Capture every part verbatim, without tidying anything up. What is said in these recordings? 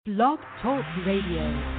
Blog Talk Radio.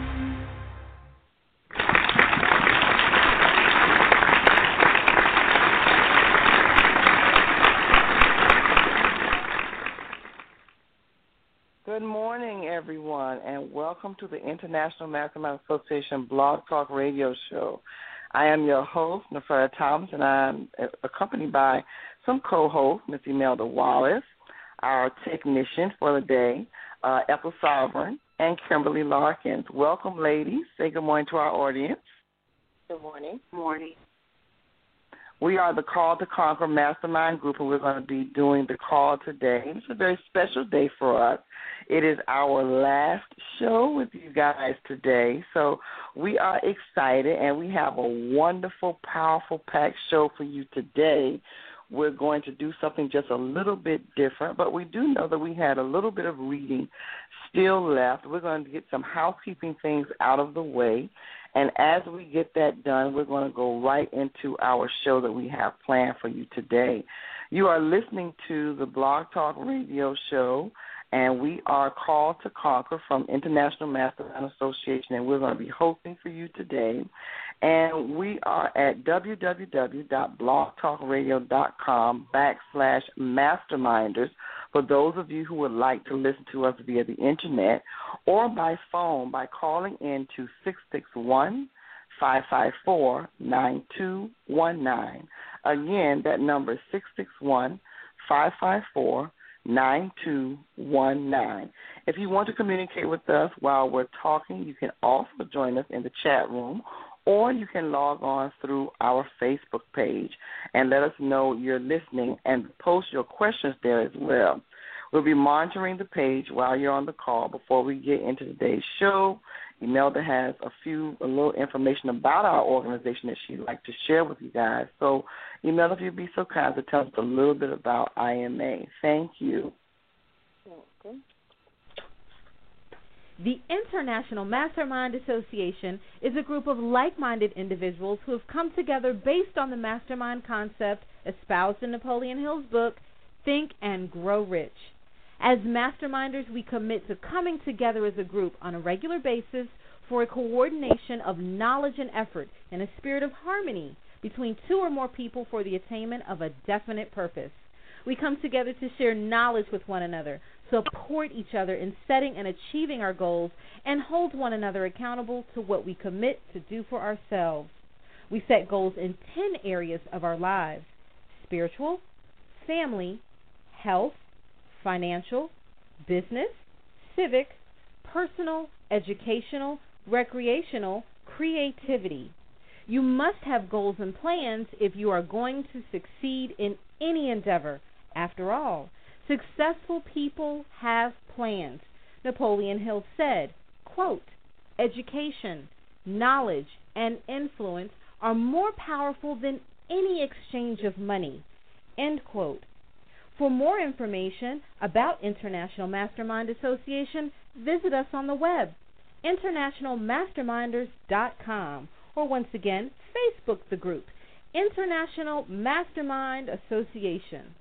Good morning, everyone, and welcome to the International Mastermind Association Blog Talk Radio Show. I am your host, Neferta Thomas, and I'm accompanied by some co-hosts, Miss Imelda Wallace, our technician for the day, uh, Ethel Sovereign, and Kimberly Larkins. Welcome, ladies. Say good morning to our audience. Good morning. Good morning. We are the Call to Conquer Mastermind Group, and we're going to be doing the call today. It's a very special day for us. It is our last show with you guys today, so we are excited, and we have a wonderful, powerful, packed show for you today. We're going to do something just a little bit different, but we do know that we had a little bit of reading still left. We're going to get some housekeeping things out of the way, and as we get that done, we're going to go right into our show that we have planned for you today. You are listening to the Blog Talk Radio Show, and we are Called to Conquer from International Mastermind Association, and we're going to be hosting for you today. And we are at www.blogtalkradio.com backslash masterminders for those of you who would like to listen to us via the Internet or by phone by calling in to six six one, five five four, nine two one nine. Again, that number is six six one, five five four, nine two one nine. If you want to communicate with us while we're talking, you can also join us in the chat room, or you can log on through our Facebook page and let us know you're listening and post your questions there as well. We'll be monitoring the page while you're on the call. Before we get into today's show, Imelda has a few, a little information about our organization that she'd like to share with you guys. So, Imelda, if you'd be so kind to tell us a little bit about I M A. Thank you. Okay. The International Mastermind Association is a group of like-minded individuals who have come together based on the mastermind concept espoused in Napoleon Hill's book, Think and Grow Rich. As masterminders, we commit to coming together as a group on a regular basis for a coordination of knowledge and effort in a spirit of harmony between two or more people for the attainment of a definite purpose. We come together to share knowledge with one another, support each other in setting and achieving our goals, and hold one another accountable to what we commit to do for ourselves. We set goals in ten areas of our lives: spiritual, family, health, financial, business, civic, personal, educational, recreational, creativity. You must have goals and plans if you are going to succeed in any endeavor. After all, successful people have plans. Napoleon Hill said, quote, "Education, knowledge, and influence are more powerful than any exchange of money," end quote. For more information about International Mastermind Association, visit us on the web, international masterminders dot com, or once again, Facebook the group, International Mastermind Association.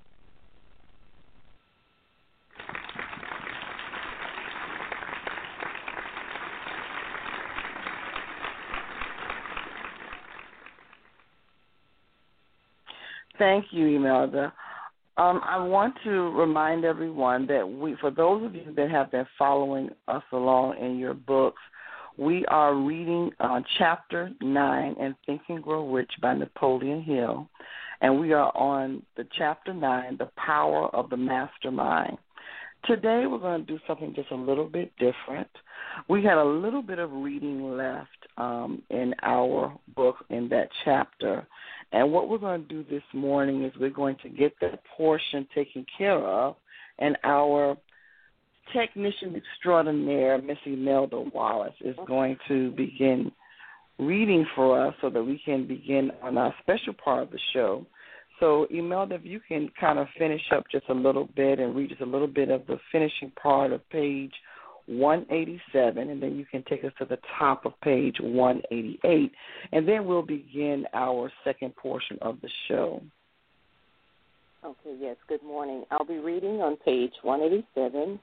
Thank you, Imelda. Um, I want to remind everyone that we, for those of you that have been following us along in your books, we are reading uh, Chapter nine in Think and Grow Rich by Napoleon Hill, and we are on the Chapter nine, The Power of the Mastermind. Today we're going to do something just a little bit different. We had a little bit of reading left um, in our book in that chapter, and what we're going to do this morning is we're going to get that portion taken care of, and our technician extraordinaire, Miss Imelda Wallace, is going to begin reading for us so that we can begin on our special part of the show. So, Imelda, if you can kind of finish up just a little bit and read just a little bit of the finishing part of page one eighty-seven, and then you can take us to the top of page one eighty-eight, and then we'll begin our second portion of the show. Okay, yes, good morning. I'll be reading on page one eighty-seven,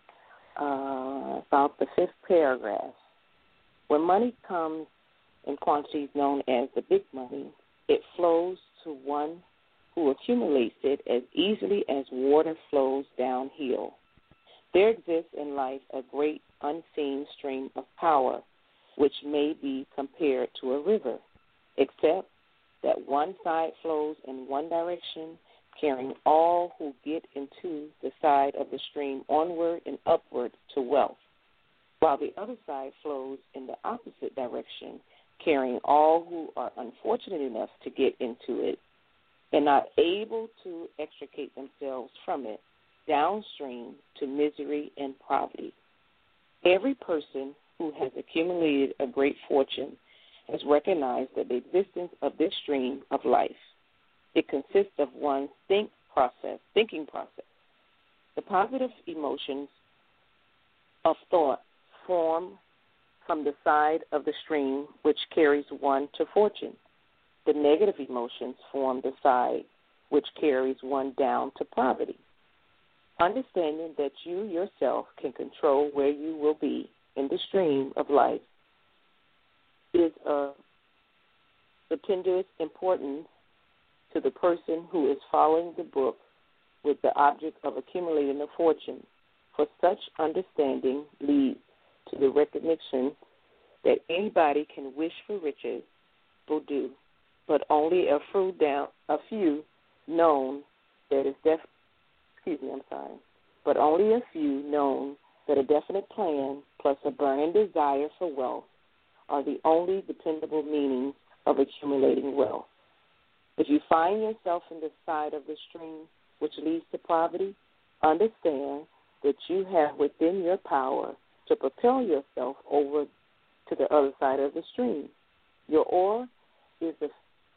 uh, about the fifth paragraph. When money comes in quantities known as the big money, it flows to one who accumulates it as easily as water flows downhill. There exists in life a great unseen stream of power, which may be compared to a river, except that one side flows in one direction, carrying all who get into the side of the stream onward and upward to wealth, while the other side flows in the opposite direction, carrying all who are unfortunate enough to get into it and not able to extricate themselves from it downstream to misery and poverty. Every person who has accumulated a great fortune has recognized that the existence of this stream of life. It consists of one's think process, thinking process. The positive emotions of thought form from the side of the stream which carries one to fortune. The negative emotions form the side which carries one down to poverty. Understanding that you yourself can control where you will be in the stream of life is of stupendous importance to the person who is following the book with the object of accumulating a fortune, for such understanding leads to the recognition that anybody can wish for riches, will do, but only a few down, a few known that is def. Excuse me, I'm sorry, but only a few known that a definite plan plus a burning desire for wealth are the only dependable meanings of accumulating wealth. If you find yourself in the side of the stream which leads to poverty, understand that you have within your power to propel yourself over to the other side of the stream. Your oar is the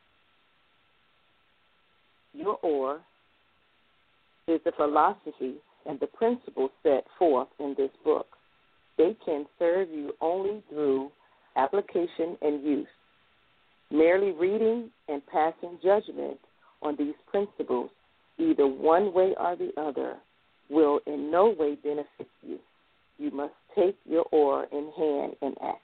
your oar is the philosophy and the principles set forth in this book. They can serve you only through application and use. Merely reading and passing judgment on these principles, either one way or the other, will in no way benefit you. You must take your oar in hand and act.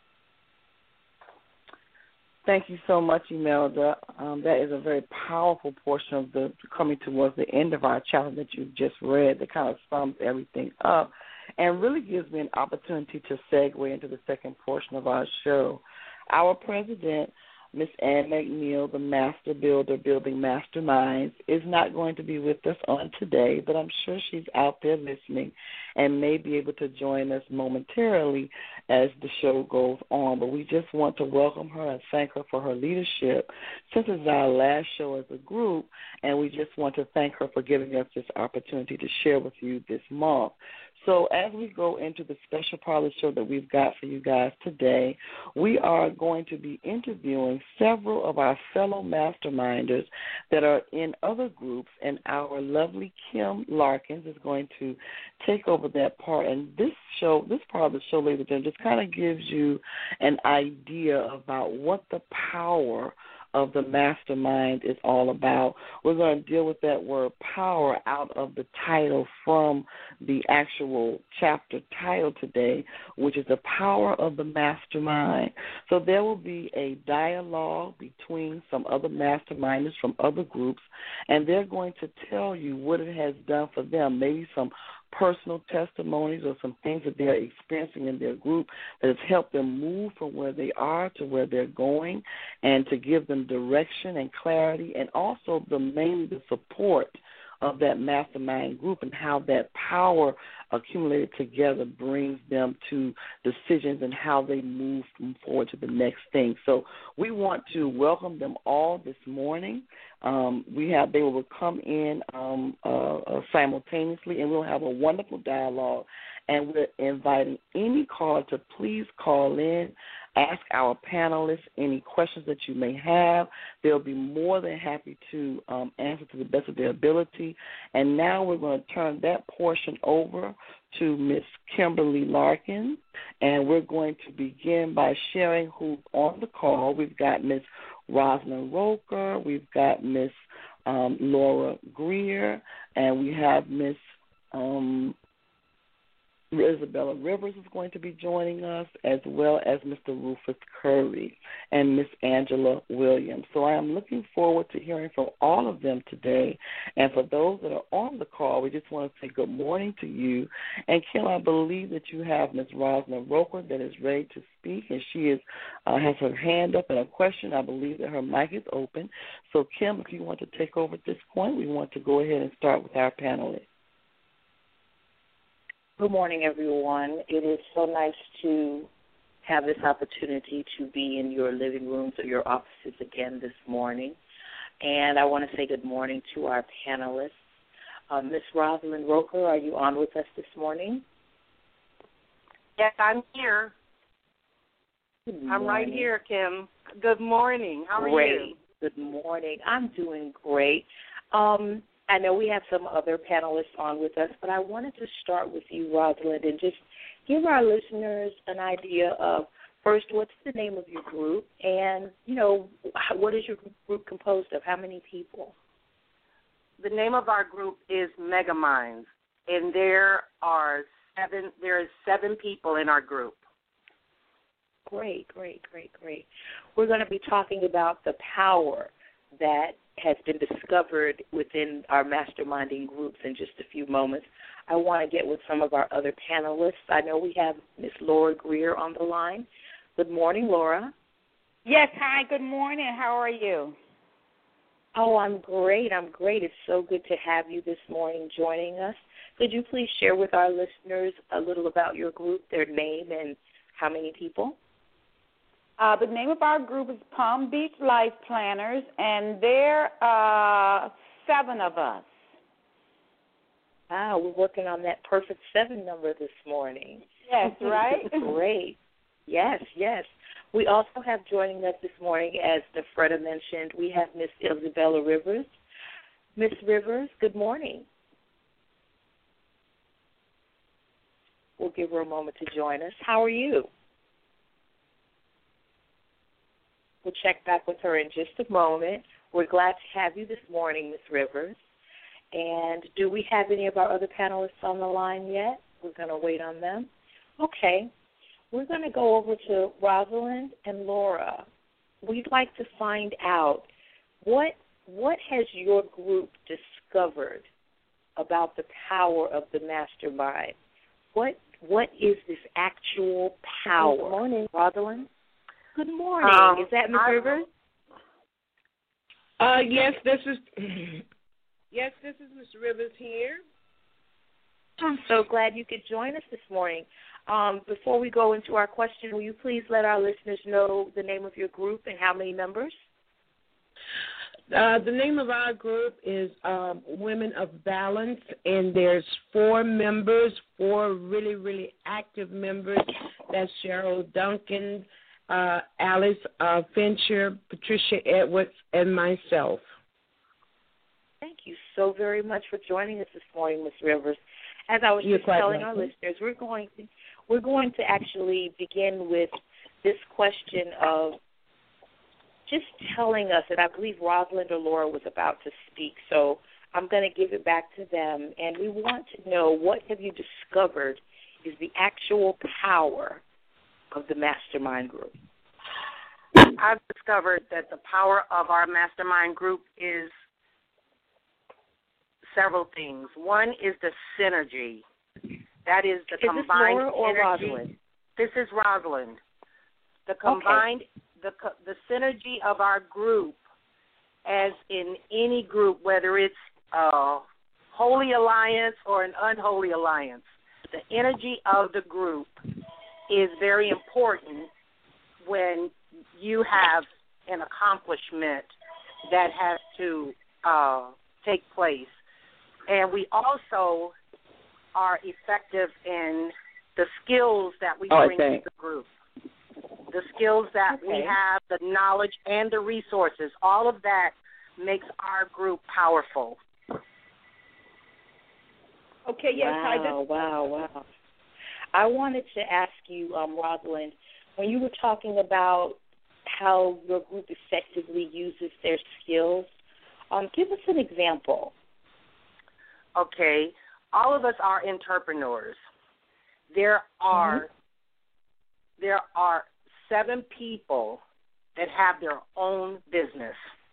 Thank you so much, Imelda. Um, that is a very powerful portion of the coming towards the end of our chapter that you just read that kind of sums everything up and really gives me an opportunity to segue into the second portion of our show. Our president, Miss Ann McNeil, the master builder, building masterminds, is not going to be with us on today, but I'm sure she's out there listening and may be able to join us momentarily as the show goes on. But we just want to welcome her and thank her for her leadership since it's our last show as a group, and we just want to thank her for giving us this opportunity to share with you this month. So as we go into the special part of the show that we've got for you guys today, we are going to be interviewing several of our fellow masterminders that are in other groups, and our lovely Kim Larkins is going to take over that part. And this show, this part of the show, ladies and gentlemen, just kind of gives you an idea about what the power of the mastermind is all about. We're going to deal with that word power out of the title from the actual chapter title today, which is the power of the mastermind. So there will be a dialogue between some other masterminders from other groups, and they're going to tell you what it has done for them, maybe some personal testimonies or some things that they're experiencing in their group that has helped them move from where they are to where they're going, and to give them direction and clarity, and also the mainly the support of that mastermind group and how that power accumulated together brings them to decisions and how they move from forward to the next thing. So we want to welcome them all this morning. Um, we have they will come in um, uh, uh, simultaneously, and we'll have a wonderful dialogue. And we're inviting any caller to please call in, ask our panelists any questions that you may have. They'll be more than happy to um, answer to the best of their ability. And now we're going to turn that portion over to Miss Kimberly Larkin, and we're going to begin by sharing who's on the call. We've got Miss Rosalind Roker, we've got Miss um, Laura Greer, and we have Miss um, Isabella Rivers is going to be joining us, as well as Mister Rufus Curry and Miss Angela Williams. So I am looking forward to hearing from all of them today. And for those that are on the call, we just want to say good morning to you. And Kim, I believe that you have Miss Rosalind Roker that is ready to speak, and she is uh, has her hand up and a question. I believe that her mic is open. So Kim, if you want to take over at this point, we want to go ahead and start with our panelists. Good morning, everyone. It is so nice to have this opportunity to be in your living rooms or your offices again this morning. And I want to say good morning to our panelists. Uh, Miz Rosalind Roker, are you on with us this morning? Yes, I'm here. I'm right here, Kim. Good morning. How are great. you? Good morning. I'm doing great. Um, I know we have some other panelists on with us, but I wanted to start with you, Rosalind, and just give our listeners an idea of, first, what's the name of your group, and, you know, what is your group composed of? How many people? The name of our group is Mega Minds, and there are seven. There is seven people in our group. Great, great, great, great. We're going to be talking about the power that has been discovered within our masterminding groups in just a few moments. I want to get with some of our other panelists. I know we have Miss Laura Greer on the line. Good morning, Laura. Yes, hi, good morning. How are you? Oh, I'm great. I'm great. It's so good to have you this morning joining us. Could you please share with our listeners a little about your group, their name, and how many people? Uh, the name of our group is Palm Beach Life Planners, and there are uh, seven of us. Wow, we're working on that perfect seven number this morning. Yes, right? Great. Yes, yes. We also have joining us this morning, as Nefreda mentioned, we have Miss Isabella Rivers. Miss Rivers, good morning. We'll give her a moment to join us. How are you? We'll check back with her in just a moment. We're glad to have you this morning, Miss Rivers. And do we have any of our other panelists on the line yet? We're going to wait on them. Okay. We're going to go over to Rosalind and Laura. We'd like to find out what what has your group discovered about the power of the mastermind? What what is this actual power? Good morning, Rosalind. Good morning. Um, is that Miss I, Rivers? Uh, yes, this is. Yes, this is Miss Rivers here. I'm so glad you could join us this morning. Um, before we go into our question, will you please let our listeners know the name of your group and how many members? Uh, the name of our group is um, Women of Balance, and there's four members, four really, really active members. That's Cheryl Duncan, uh, Alice uh, Fincher, Patricia Edwards, and myself. Thank you so very much for joining us this morning, Miz Rivers. As I was You're just telling welcome. our listeners, we're going to we're going to actually begin with this question of just telling us, and I believe Rosalind or Laura was about to speak, so I'm going to give it back to them. And we want to know, what have you discovered is the actual power of the mastermind group? I've discovered that the power of our mastermind group is several things. One is the synergy. That is the is combined this Laura or energy. Rosalind? This is Rosalind. The combined, okay. the the synergy of our group, as in any group, whether it's a holy alliance or an unholy alliance, the energy of the group is very important when you have an accomplishment that has to uh, take place. And we also are effective in the skills that we oh, bring to the group. The skills that okay. we have, the knowledge and the resources, all of that makes our group powerful. Okay, yes, wow, I just... Wow, wow, I wanted to ask you, um, Rosalind, when you were talking about how your group effectively uses their skills, um, give us an example. Okay, all of us are entrepreneurs, there are Mm-hmm. there are seven people that have their own business.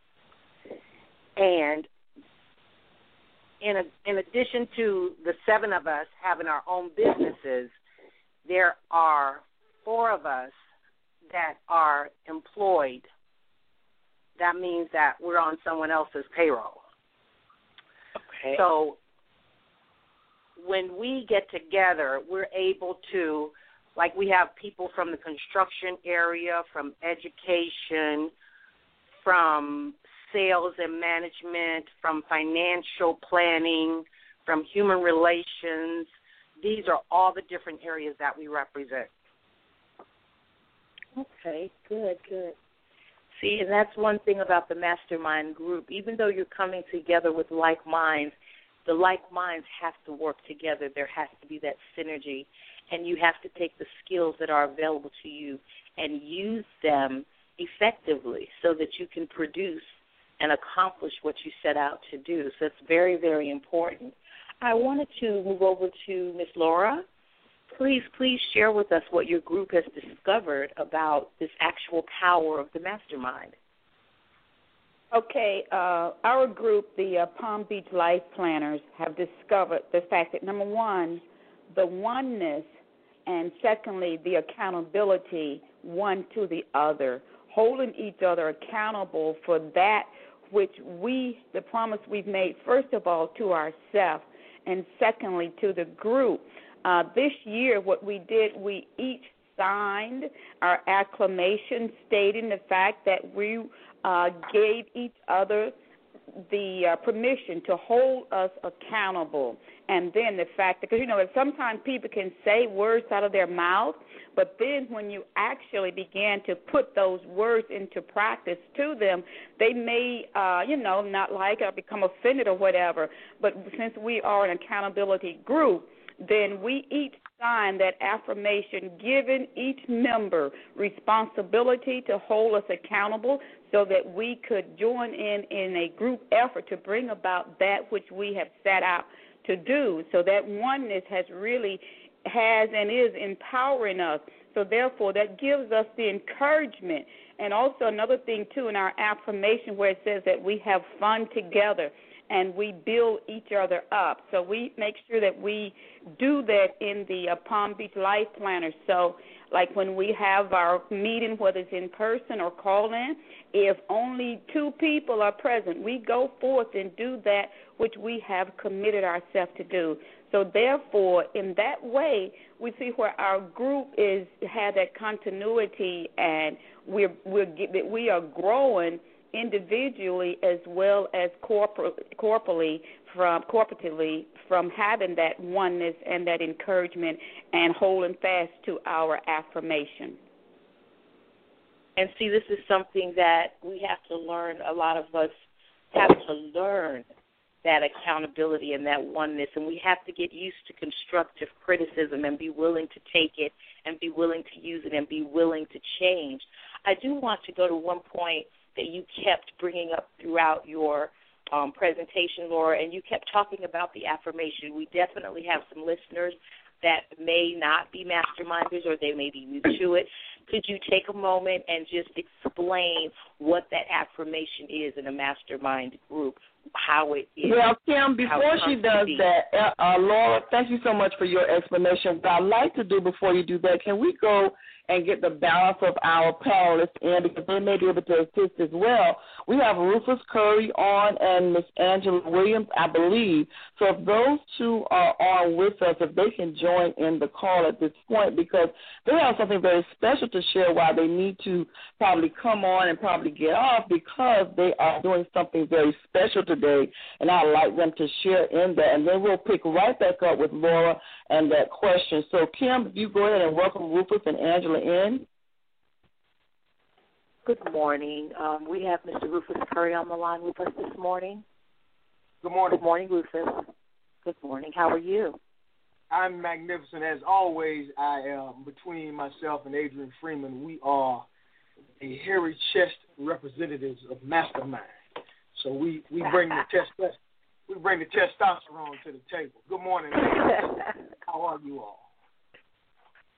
And in a, in addition to the seven of us having our own businesses, there are four of us that are employed. That means that we're on someone else's payroll. Okay. So when we get together, we're able to, like we have people from the construction area, from education, from sales and management, from financial planning, from human relations. These are all the different areas that we represent. Okay, good, good. See, and that's one thing about the mastermind group. Even though you're coming together with like minds, the like minds have to work together. There has to be that synergy, and you have to take the skills that are available to you and use them effectively so that you can produce and accomplish what you set out to do. So it's very, very important. I wanted to move over to Miz Laura. Please, please share with us what your group has discovered about this actual power of the mastermind. Okay, uh, our group, the uh, Palm Beach Life Planners, have discovered the fact that, number one, the oneness, and secondly, the accountability one to the other, holding each other accountable for that which we, the promise we've made, first of all, to ourselves, and secondly, to the group. Uh, this year, what we did, we each signed our acclamation stating the fact that we uh, gave each other the uh, permission to hold us accountable. And then the fact that, because, you know, sometimes people can say words out of their mouth, but then when you actually begin to put those words into practice to them, they may, uh, you know, not like it or become offended or whatever. But since we are an accountability group, then we each sign that affirmation, giving each member responsibility to hold us accountable so that we could join in in a group effort to bring about that which we have set out to do. So that oneness has really has and is empowering us. So therefore, that gives us the encouragement. And also another thing, too, in our affirmation where it says that we have fun together and we build each other up. So we make sure that we do that in the uh, Palm Beach Life Planner. So like when we have our meeting, whether it's in person or call-in, if only two people are present, we go forth and do that which we have committed ourselves to do. So therefore, in that way, we see where our group is had that continuity, and we're, we're we are growing individually as well as corpor- corporally from corporately from having that oneness and that encouragement and holding fast to our affirmation. And see, this is something that we have to learn. A lot of us have to learn that accountability and that oneness, and we have to get used to constructive criticism and be willing to take it and be willing to use it and be willing to change. I do want to go to one point that you kept bringing up throughout your um, presentation, Laura, and you kept talking about the affirmation. We definitely have some listeners that may not be masterminders or they may be new to it. Could you take a moment and just explain what that affirmation is in a mastermind group, how it is? Well, Kim, before she does that, uh, Laura, thank you so much for your explanation. What I'd like to do before you do that, can we go and get the balance of our panelists in because they may be able to assist as well. We have Rufus Curry on and Miss Angela Williams, I believe. So if those two are on with us, if they can join in the call at this point because they have something very special to share while they need to probably come on and probably get off because they are doing something very special today, and I'd like them to share in that. And then we'll pick right back up with Laura and that question. So, Kim, if you go ahead and welcome Rufus and Angela in. Good morning. Um, we have Mister Rufus Curry on the line with us this morning. Good morning. Good morning, Rufus. Good morning. How are you? I'm magnificent. As always, I am between myself and Adrian Freeman. We are a hairy chest representatives of Mastermind. So we, we bring the test we bring the testosterone to the table. Good morning, ladies. How are you all?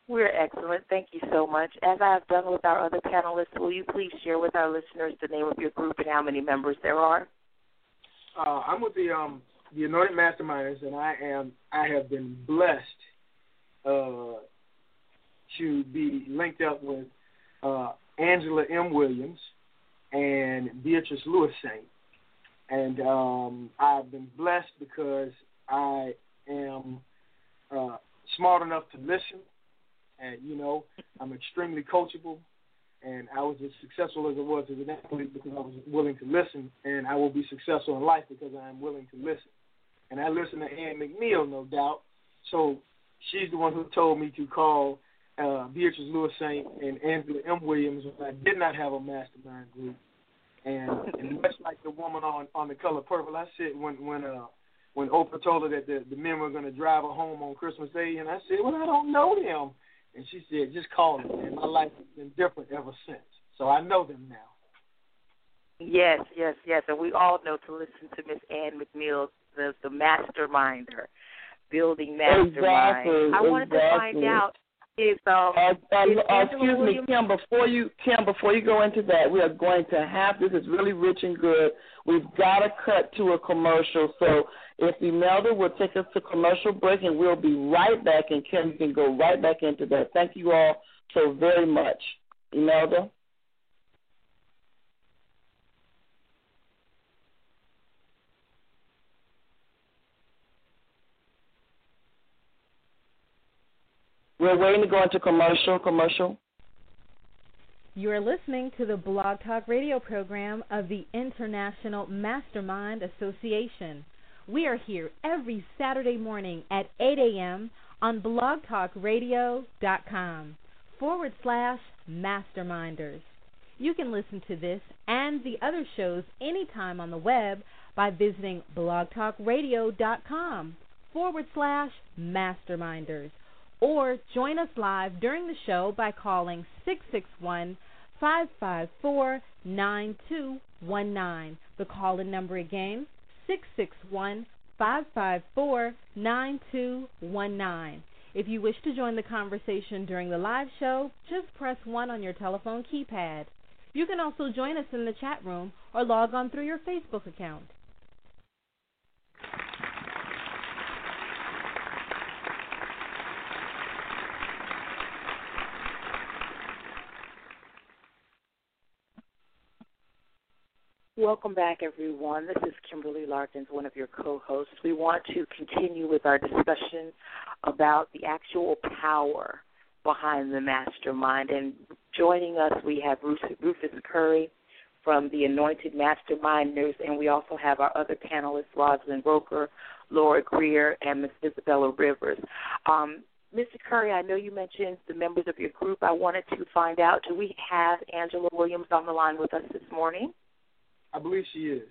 We're excellent. Thank you so much. As I have done with our other panelists, will you please share with our listeners the name of your group and how many members there are? Uh, I'm with the um, the Anointed Masterminders, and I am I have been blessed uh, to be linked up with uh, Angela M. Williams and Beatrice Lewis Saint. And um, I've been blessed because I am uh, smart enough to listen. And, you know, I'm extremely coachable. And I was as successful as I was as an athlete because I was willing to listen. And I will be successful in life because I am willing to listen. And I listen to Ann McNeil, no doubt. So she's the one who told me to call uh, Beatrice Lewis Saint and Angela M. Williams when I did not have a mastermind group. And, and much like the woman on, on The Color Purple, I said when when uh, when Oprah told her that the, the men were going to drive her home on Christmas Day, and I said, well, I don't know them. And she said, just call them. And my life has been different ever since. So I know them now. Yes, yes, yes. And we all know to listen to Miss Ann McNeil, the, the masterminder, building mastermind. Exactly, I wanted exactly. to find out if, um, uh, uh, if uh, excuse Williams... me, Kim, before you, Kim, before you go into that, we are going to have, this is really rich and good. We've got to cut to a commercial. So if Imelda will take us to commercial break, and we'll be right back, and Kim, you can go right back into that. Thank you all so very much. Imelda? We're waiting to go into commercial. Commercial. You are listening to the Blog Talk Radio program of the International Mastermind Association. We are here every Saturday morning at eight a.m. on blogtalkradio.com forward slash masterminders. You can listen to this and the other shows anytime on the web by visiting blogtalkradio.com forward slash masterminders. Or join us live during the show by calling six six one, five five four, nine two one nine. The call-in number again, six six one, five five four, nine two one nine. If you wish to join the conversation during the live show, just press one on your telephone keypad. You can also join us in the chat room or log on through your Facebook account. Welcome back, everyone. This is Kimberly Larkins, one of your co-hosts. We want to continue with our discussion about the actual power behind the mastermind. And joining us, we have Rufus Curry from the Anointed Masterminders, and we also have our other panelists, Rosalind Roker, Laura Greer, and Miss Isabella Rivers. Um, Mister Curry, I know you mentioned the members of your group. I wanted to find out, do we have Angela Williams on the line with us this morning? I believe she is.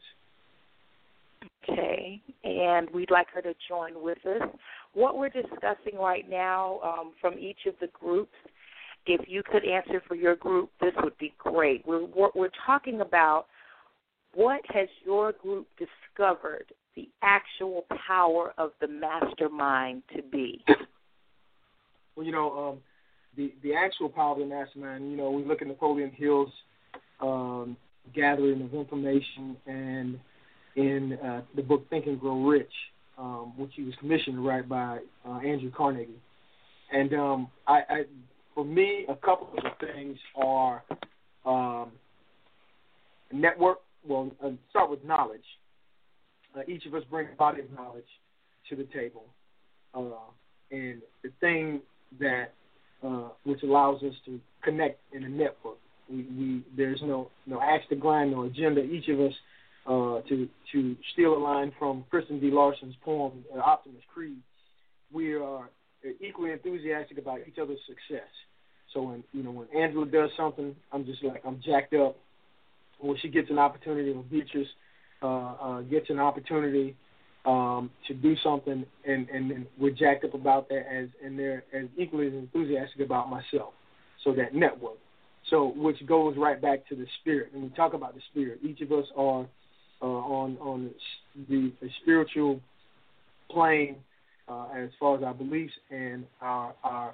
Okay, and we'd like her to join with us. What we're discussing right now um, from each of the groups, if you could answer for your group, this would be great. We're, we're, we're talking about what has your group discovered the actual power of the mastermind to be? Well, you know, um, the, the actual power of the mastermind, you know, we look at Napoleon Hill's um, gathering of information, and in uh, the book Think and Grow Rich, um, which he was commissioned to write by uh, Andrew Carnegie. And um, I, I, for me, a couple of the things are um, network. Well, uh, start with knowledge. Uh, each of us bring a body of knowledge to the table, uh, and the thing that uh, which allows us to connect in a network. We, we there's no no axe to grind, no agenda. Each of us, uh, to to steal a line from Kristen D. Larson's poem uh, Optimus Creed, we are equally enthusiastic about each other's success. So when you know when Angela does something, I'm just like I'm jacked up. When she gets an opportunity, when Beatrice uh, uh, gets an opportunity um, to do something, and, and and we're jacked up about that, as and they're as equally as enthusiastic about myself. So that network. So, which goes right back to the spirit. When we talk about the spirit, each of us are uh, on on the, the spiritual plane uh, as far as our beliefs and our our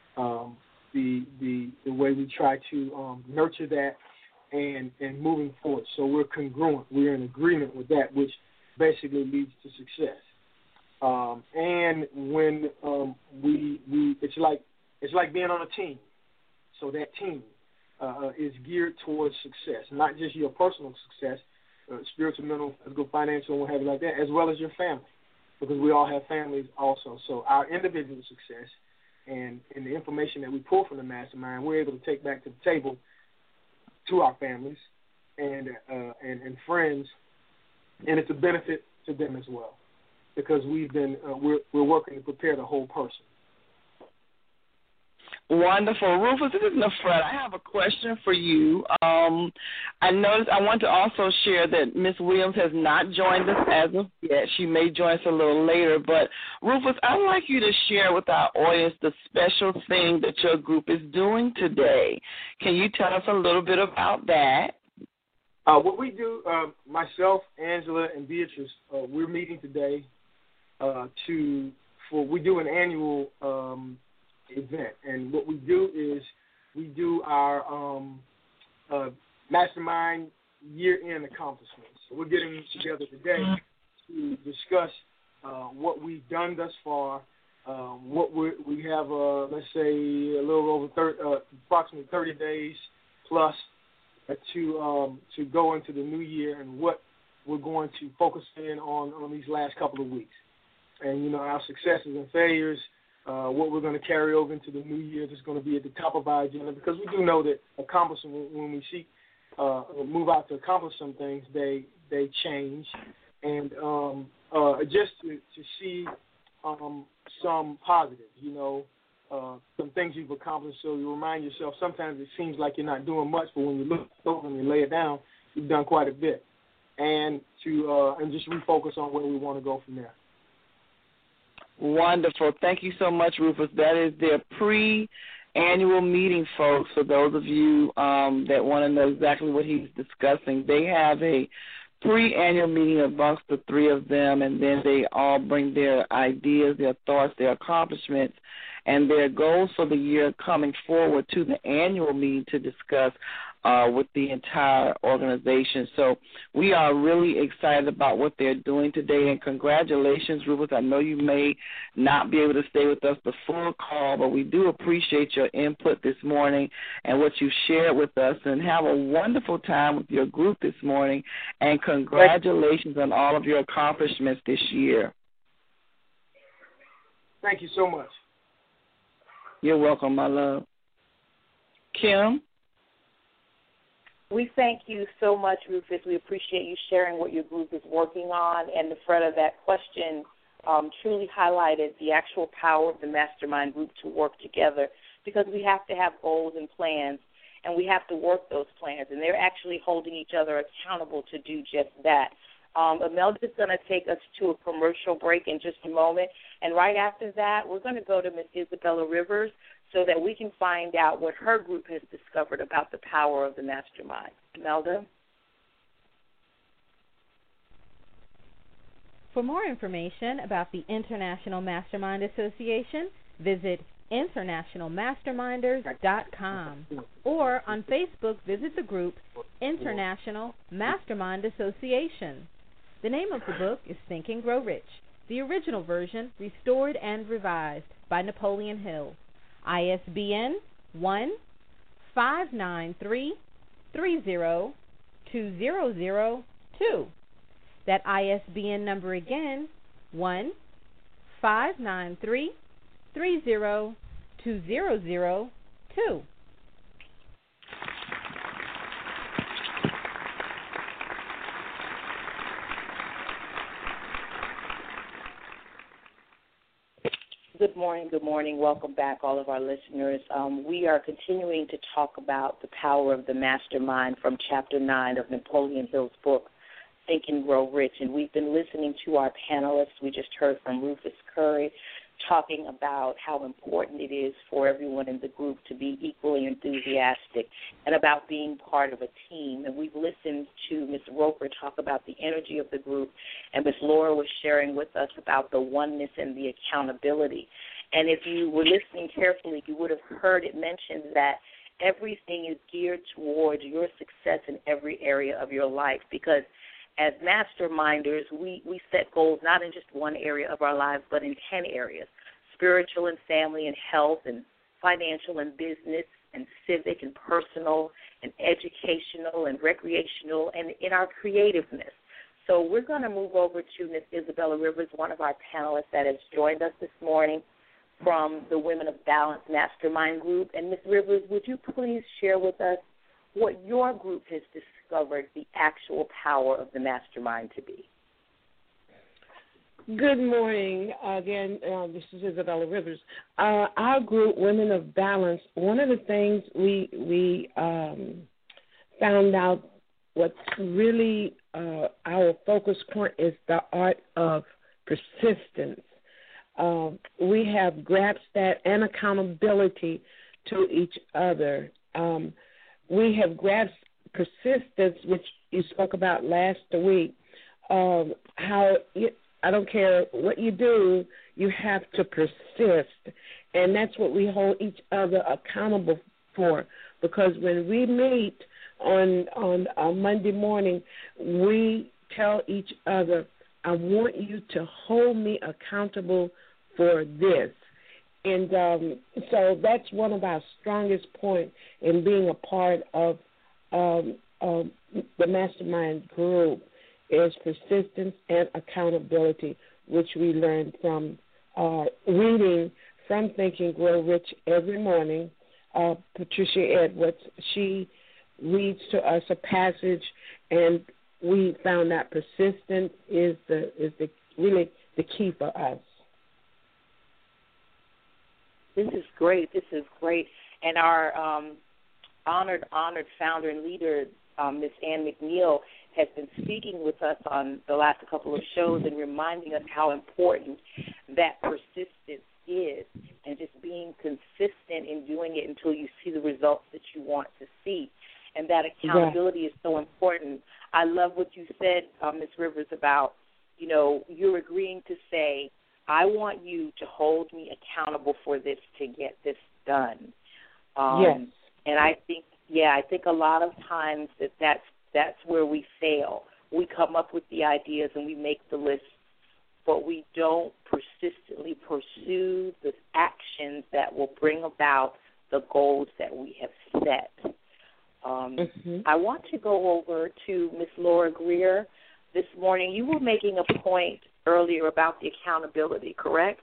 um, the the the way we try to um, nurture that and and moving forward. So we're congruent. We're in agreement with that, which basically leads to success. Um, and when um, we we it's like it's like being on a team. So that team uh, is geared towards success, not just your personal success, uh, spiritual, mental, physical, financial, and what have you like that, as well as your family, because we all have families also. So our individual success and, and the information that we pull from the mastermind, we're able to take back to the table to our families and uh, and, and friends, and it's a benefit to them as well, because we've been uh, we're we're working to prepare the whole person. Wonderful. Rufus, this is Nefret. I have a question for you. Um, I noticed I want to also share that Miz Williams has not joined us as of yet. She may join us a little later. But, Rufus, I'd like you to share with our audience the special thing that your group is doing today. Can you tell us a little bit about that? Uh, what we do, uh, myself, Angela, and Beatrice, uh, we're meeting today uh, to for we do an annual um, event, and what we do is we do our um, uh, mastermind year-end accomplishments. So we're getting together today to discuss uh, what we've done thus far, uh, what we're, we have, uh, let's say, a little over thirty, uh, approximately thirty days plus uh, to um, to go into the new year, and what we're going to focus in on on these last couple of weeks. And, you know, our successes and failures, uh, what we're going to carry over into the new year that's going to be at the top of our agenda, because we do know that accomplishing, when we seek, uh, move out to accomplish some things, they they change. And um, uh, just to, to see um, some positives, you know, uh, some things you've accomplished, so you remind yourself, sometimes it seems like you're not doing much, but when you look over and you lay it down, you've done quite a bit. And to uh, and just refocus on where we want to go from there. Wonderful. Thank you so much, Rufus. That is their pre-annual meeting, folks, for those of you um, that want to know exactly what he's discussing. They have a pre-annual meeting amongst the three of them, and then they all bring their ideas, their thoughts, their accomplishments, and their goals for the year coming forward to the annual meeting to discuss uh, with the entire organization. So we are really excited about what they're doing today, and congratulations, Rufus. I know you may not be able to stay with us the full call, but we do appreciate your input this morning and what you shared with us, and have a wonderful time with your group this morning, and congratulations on all of your accomplishments this year. Thank you so much. You're welcome, my love. Kim? We thank you so much, Rufus. We appreciate you sharing what your group is working on, and the thread of that question um, truly highlighted the actual power of the mastermind group to work together, because we have to have goals and plans, and we have to work those plans, and they're actually holding each other accountable to do just that. Um, Imelda is going to take us to a commercial break in just a moment, and right after that, we're going to go to Miss Isabella Rivers so that we can find out what her group has discovered about the power of the mastermind. Imelda? For more information about the International Mastermind Association, visit international masterminders dot com, or on Facebook, visit the group International Mastermind Association. The name of the book is Think and Grow Rich, the original version restored and revised by Napoleon Hill. I S B N one five nine three three zero two zero zero two. That I S B N number again, one five nine three three zero two zero zero two. Good morning, good morning. Welcome back, all of our listeners. Um, we are continuing to talk about the power of the mastermind from Chapter nine of Napoleon Hill's book, Think and Grow Rich. And we've been listening to our panelists. We just heard from Rufus Curry talking about how important it is for everyone in the group to be equally enthusiastic and about being part of a team. And we've listened to Miz Roper talk about the energy of the group, and Miz Laura was sharing with us about the oneness and the accountability. And if you were listening carefully, you would have heard it mentioned that everything is geared towards your success in every area of your life, because as masterminders, we, we set goals not in just one area of our lives, but in ten areas: spiritual and family and health and financial and business and civic and personal and educational and recreational and in our creativeness. So we're going to move over to Miz Isabella Rivers, one of our panelists that has joined us this morning from the Women of Balance Mastermind Group. And Miz Rivers, would you please share with us what your group has discovered the actual power of the mastermind to be? Good morning. Again, uh, this is Isabella Rivers. Uh, our group, Women of Balance, one of the things we, we um, found out what's really uh, our focus point is the art of persistence. Uh, we have grasped that, and accountability to each other. Um, we have grasped persistence, which you spoke about last week, um, how it, I don't care what you do, you have to persist. And that's what we hold each other accountable for, because when we meet on on a Monday morning, we tell each other, I want you to hold me accountable for this. And um, so that's one of our strongest points in being a part of um, um, the mastermind group is persistence and accountability, which we learned from uh, reading from Think and Grow Rich every morning. Uh, Patricia Edwards, she reads to us a passage, and we found that persistence is the is the really the key for us. This is great. This is great. And our um, honored, honored founder and leader, um, Miz Ann McNeil, has been speaking with us on the last couple of shows and reminding us how important that persistence is, and just being consistent in doing it until you see the results that you want to see. And that accountability yeah. is so important. I love what you said, uh, Miz Rivers, about, you know, you're agreeing to say, I want you to hold me accountable for this to get this done. Um, yes. And I think, yeah, I think a lot of times that that's, that's where we fail. We come up with the ideas and we make the list, but we don't persistently pursue the actions that will bring about the goals that we have set. Um, mm-hmm. I want to go over to Miz Laura Greer this morning. You were making a point earlier about the accountability, correct?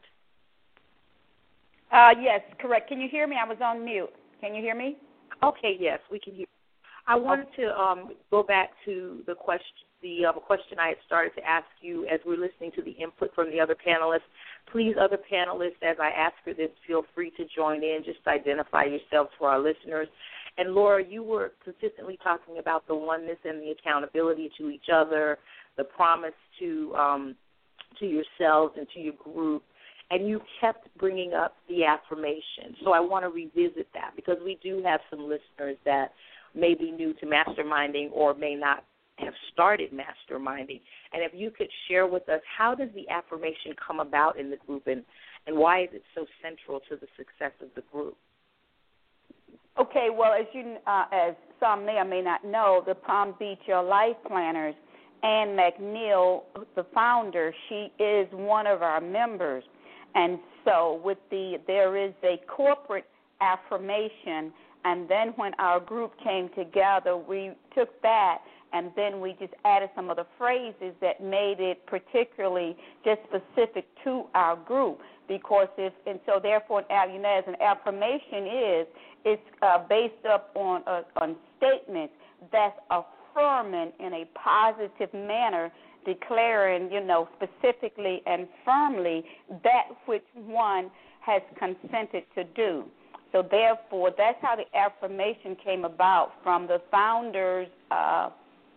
Uh, yes, correct. Can you hear me? I was on mute. Can you hear me? Okay, yes, we can hear. I wanted to um, go back to the question, the uh, question I had started to ask you as we're listening to the input from the other panelists. Please, other panelists, as I ask for this, feel free to join in. Just identify yourselves for our listeners. And, Laura, you were consistently talking about the oneness and the accountability to each other, the promise to um, to yourselves and to your group, and you kept bringing up the affirmation. So I want to revisit that, because we do have some listeners that may be new to masterminding or may not have started masterminding. And if you could share with us, how does the affirmation come about in the group, and, and why is it so central to the success of the group? Okay, well, as you, uh, as some may or may not know, the Palm Beach Your Life Planners, Ann McNeil, the founder, she is one of our members. And so with the, there is a corporate affirmation, and then when our group came together, we took that, and then we just added some of the phrases that made it particularly just specific to our group. Because if, and so therefore, you know, as an affirmation is, it's uh, based up on uh, on statements that's affirming in a positive manner, declaring, you know, specifically and firmly that which one has consented to do. So therefore, that's how the affirmation came about from the founders' uh,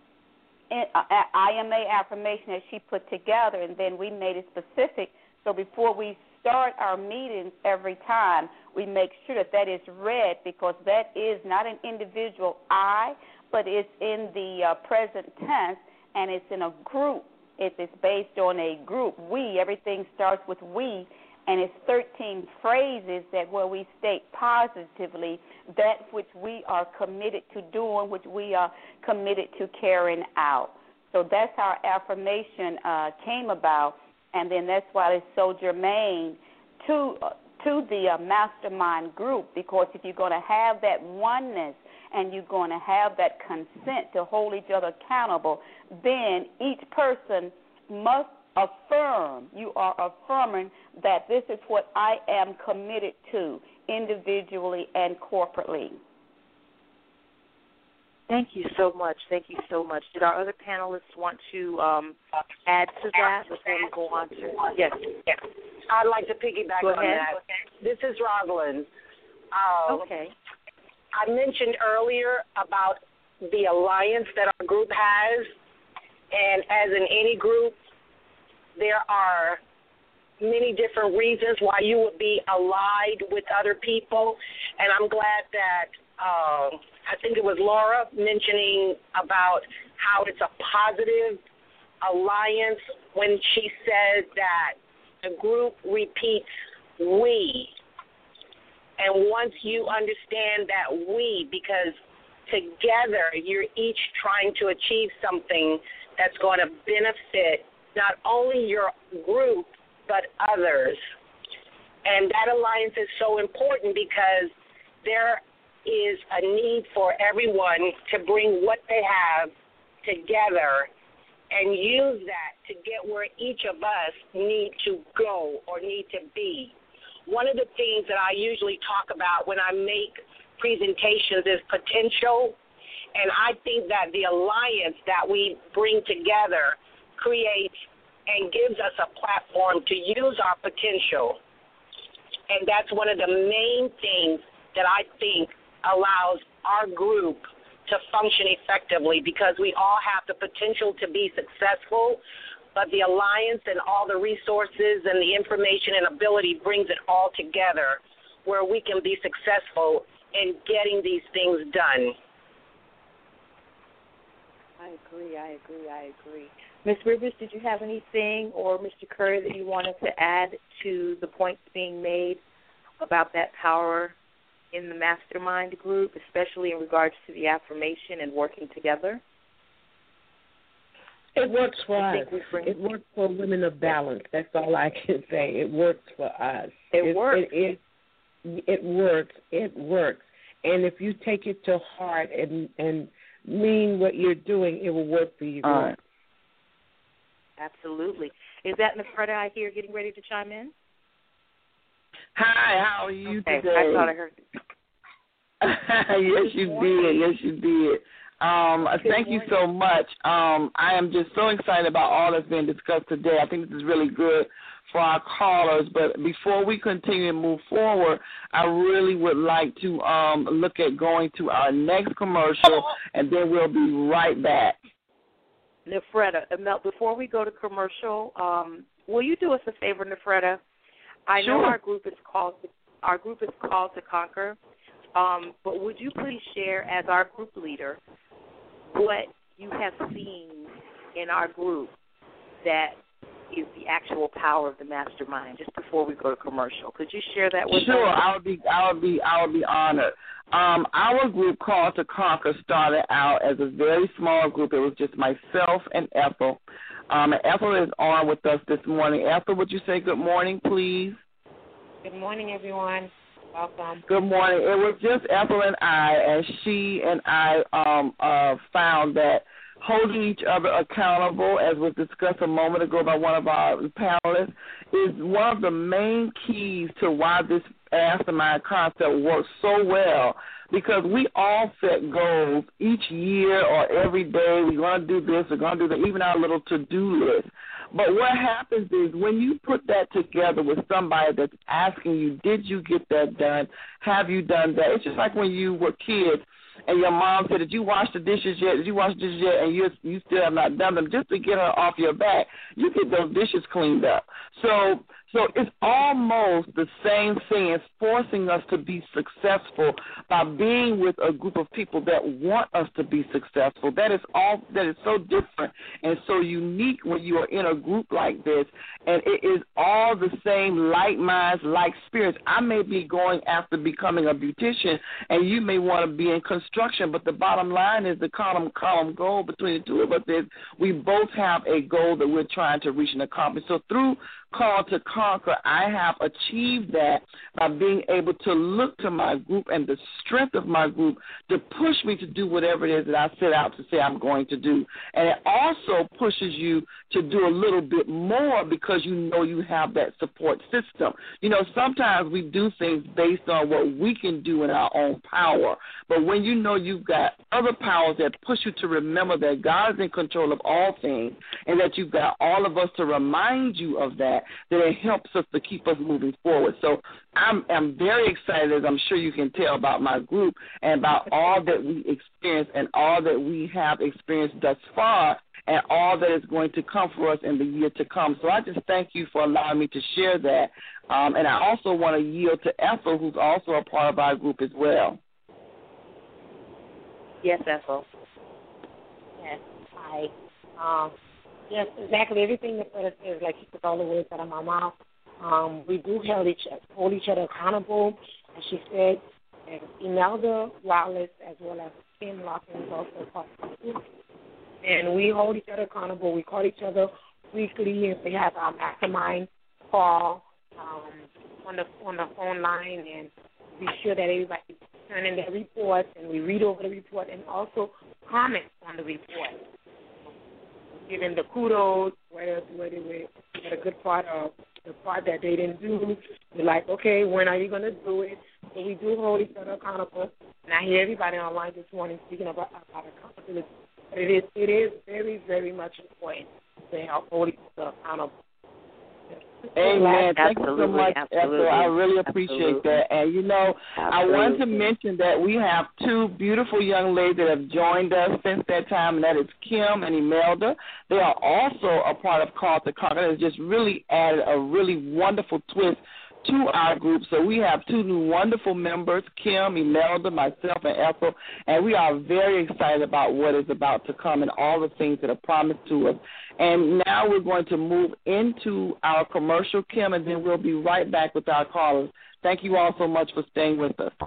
I M A affirmation that she put together, and then we made it specific. So before we start our meetings every time, we make sure that that is read, because that is not an individual I, but it's in the uh, present tense, and it's in a group. It is based on a group. We, everything starts with we, And it's thirteen phrases that where we state positively that which we are committed to doing, which we are committed to carrying out. So that's how our affirmation uh, came about, and then that's why it's so germane to uh, to the uh, mastermind group, because if you're going to have that oneness and you're going to have that consent to hold each other accountable, then each person must affirm, you are affirming that this is what I am committed to individually and corporately. Thank you so much. Thank you so much. Did our other panelists want to um, add to that before we go on to? Yes. yes. I'd like to piggyback go on ahead. that. This is Rosalind. Uh, okay. I mentioned earlier about the alliance that our group has, and as in any group, there are many different reasons why you would be allied with other people, and I'm glad that uh, I think it was Laura mentioning about how it's a positive alliance when she said that the group repeats we. And once you understand that we, because together you're each trying to achieve something that's going to benefit not only your group, but others. And that alliance is so important because there is a need for everyone to bring what they have together and use that to get where each of us need to go or need to be. One of the things that I usually talk about when I make presentations is potential, and I think that the alliance that we bring together creates and gives us a platform to use our potential. And that's one of the main things that I think allows our group to function effectively, because we all have the potential to be successful, but the alliance and all the resources and the information and ability brings it all together where we can be successful in getting these things done. I agree, I agree, I agree. Miz Rivers, did you have anything, or Mister Curry, that you wanted to add to the points being made about that power in the mastermind group, especially in regards to the affirmation and working together? It works for I us. think we bring It works for women of balance. That's all I can say. It works for us. It, it works. It, it, it works. It works. And if you take it to heart and and mean what you're doing, it will work for you. All right. Absolutely. Is that Nefreda I hear getting ready to chime in? Hi, how are you okay. today? I thought I heard. Yes, you did. Yes, you did. Um, thank you so much. Um, I am just so excited about all that's been discussed today. I think this is really good for our callers. But before we continue to move forward, I really would like to um, look at going to our next commercial, and then we'll be right back. Nefreda, before we go to commercial, um, will you do us a favor, Nefreda? I Sure. know our group is called our group is called to Conquer, um, but would you please share, as our group leader, what you have seen in our group that is the actual power of the mastermind? Just before we go to commercial, could you share that with sure, us? Sure, I would be, I would be, I would be honored. Um, our group, Called to Conquer, started out as a very small group. It was just myself and Ethel. Um, and Ethel is on with us this morning. Ethel, would you say good morning, please? Good morning, everyone. Welcome. Good morning. It was just Ethel and I, and she and I um, uh, found that holding each other accountable, as was discussed a moment ago by one of our panelists, is one of the main keys to why this mastermind concept works so well, because we all set goals each year or every day. We're going to do this, we're going to do that, even our little to-do list. But what happens is when you put that together with somebody that's asking you, did you get that done? Have you done that? It's just like when you were kids and your mom said, did you wash the dishes yet? Did you wash the dishes yet? And you you still have not done them. Just to get her off your back, you get those dishes cleaned up. So So it's almost the same thing as forcing us to be successful by being with a group of people that want us to be successful. That is all. That is so different and so unique when you are in a group like this, and it is all the same like minds, like spirits. I may be going after becoming a beautician, and you may want to be in construction, but the bottom line is the column column goal between the two of us is we both have a goal that we're trying to reach and accomplish. So through Call to Conquer, I have achieved that by being able to look to my group and the strength of my group to push me to do whatever it is that I set out to say I'm going to do. And it also pushes you to do a little bit more because you know you have that support system. You know, sometimes we do things based on what we can do in our own power. But when you know you've got other powers that push you to remember that God is in control of all things and that you've got all of us to remind you of that, then it helps us to keep us moving forward. So I'm, I'm very excited, as I'm sure you can tell, about my group and about all that we experience and all that we have experienced thus far and all that is going to come for us in the year to come. So I just thank you for allowing me to share that. Um, and I also want to yield to Ethel, who's also a part of our group as well. Yes, Ethel. Yes, hi. Um, yes, exactly everything that Fred says, like he took all the words out of my mouth. Um, we do hold each, hold each other accountable. As she said, and Imelda Wallace as well as Kim Locken is also part of the group. And we hold each other accountable. We call each other weekly, and we have our mastermind call um, on the on the phone line, and be sure that everybody turn in their reports, and we read over the report and also comment on the report. Give them the kudos, whether, whether we had a good part of the part that they didn't do. We're like, okay, when are you going to do it? So we do hold each other accountable. And I hear everybody online this morning speaking about, about accountability. But it is, it is very, very much important to help hold each other accountable. Amen. Thank absolutely, you so much, absolutely, Ethel. I really appreciate absolutely. that. And, you know, absolutely. I want to mention that we have two beautiful young ladies that have joined us since that time, and that is Kim and Imelda. They are also a part of Call to Conquer. It has just really added a really wonderful twist to our group. So we have two new wonderful members, Kim, Imelda, myself, and Ethel, and we are very excited about what is about to come and all the things that are promised to us. And now we're going to move into our commercial, Kim, and then we'll be right back with our callers. Thank you all so much for staying with us.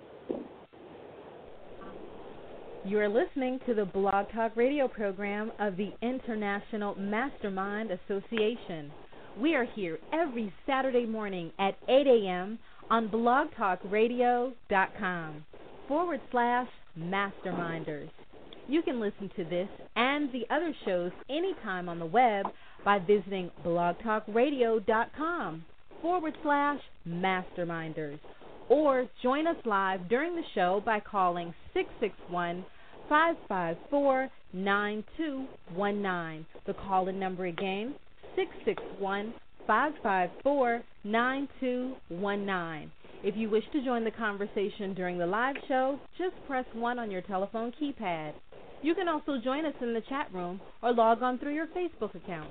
You are listening to the Blog Talk Radio program of the International Mastermind Association. We are here every Saturday morning at eight a.m. on blogtalkradio.com forward slash masterminders. You can listen to this and the other shows anytime on the web by visiting blogtalkradio.com forward slash masterminders. Or join us live during the show by calling six six one, five five four, nine two one nine. The call-in number again, six six one, five five four, nine two one nine. If you wish to join the conversation during the live show, just press one on your telephone keypad. You can also join us in the chat room or log on through your Facebook account.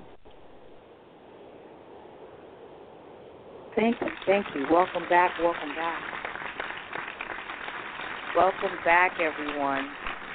Thank you, thank you. Welcome back, welcome back. Welcome back, everyone.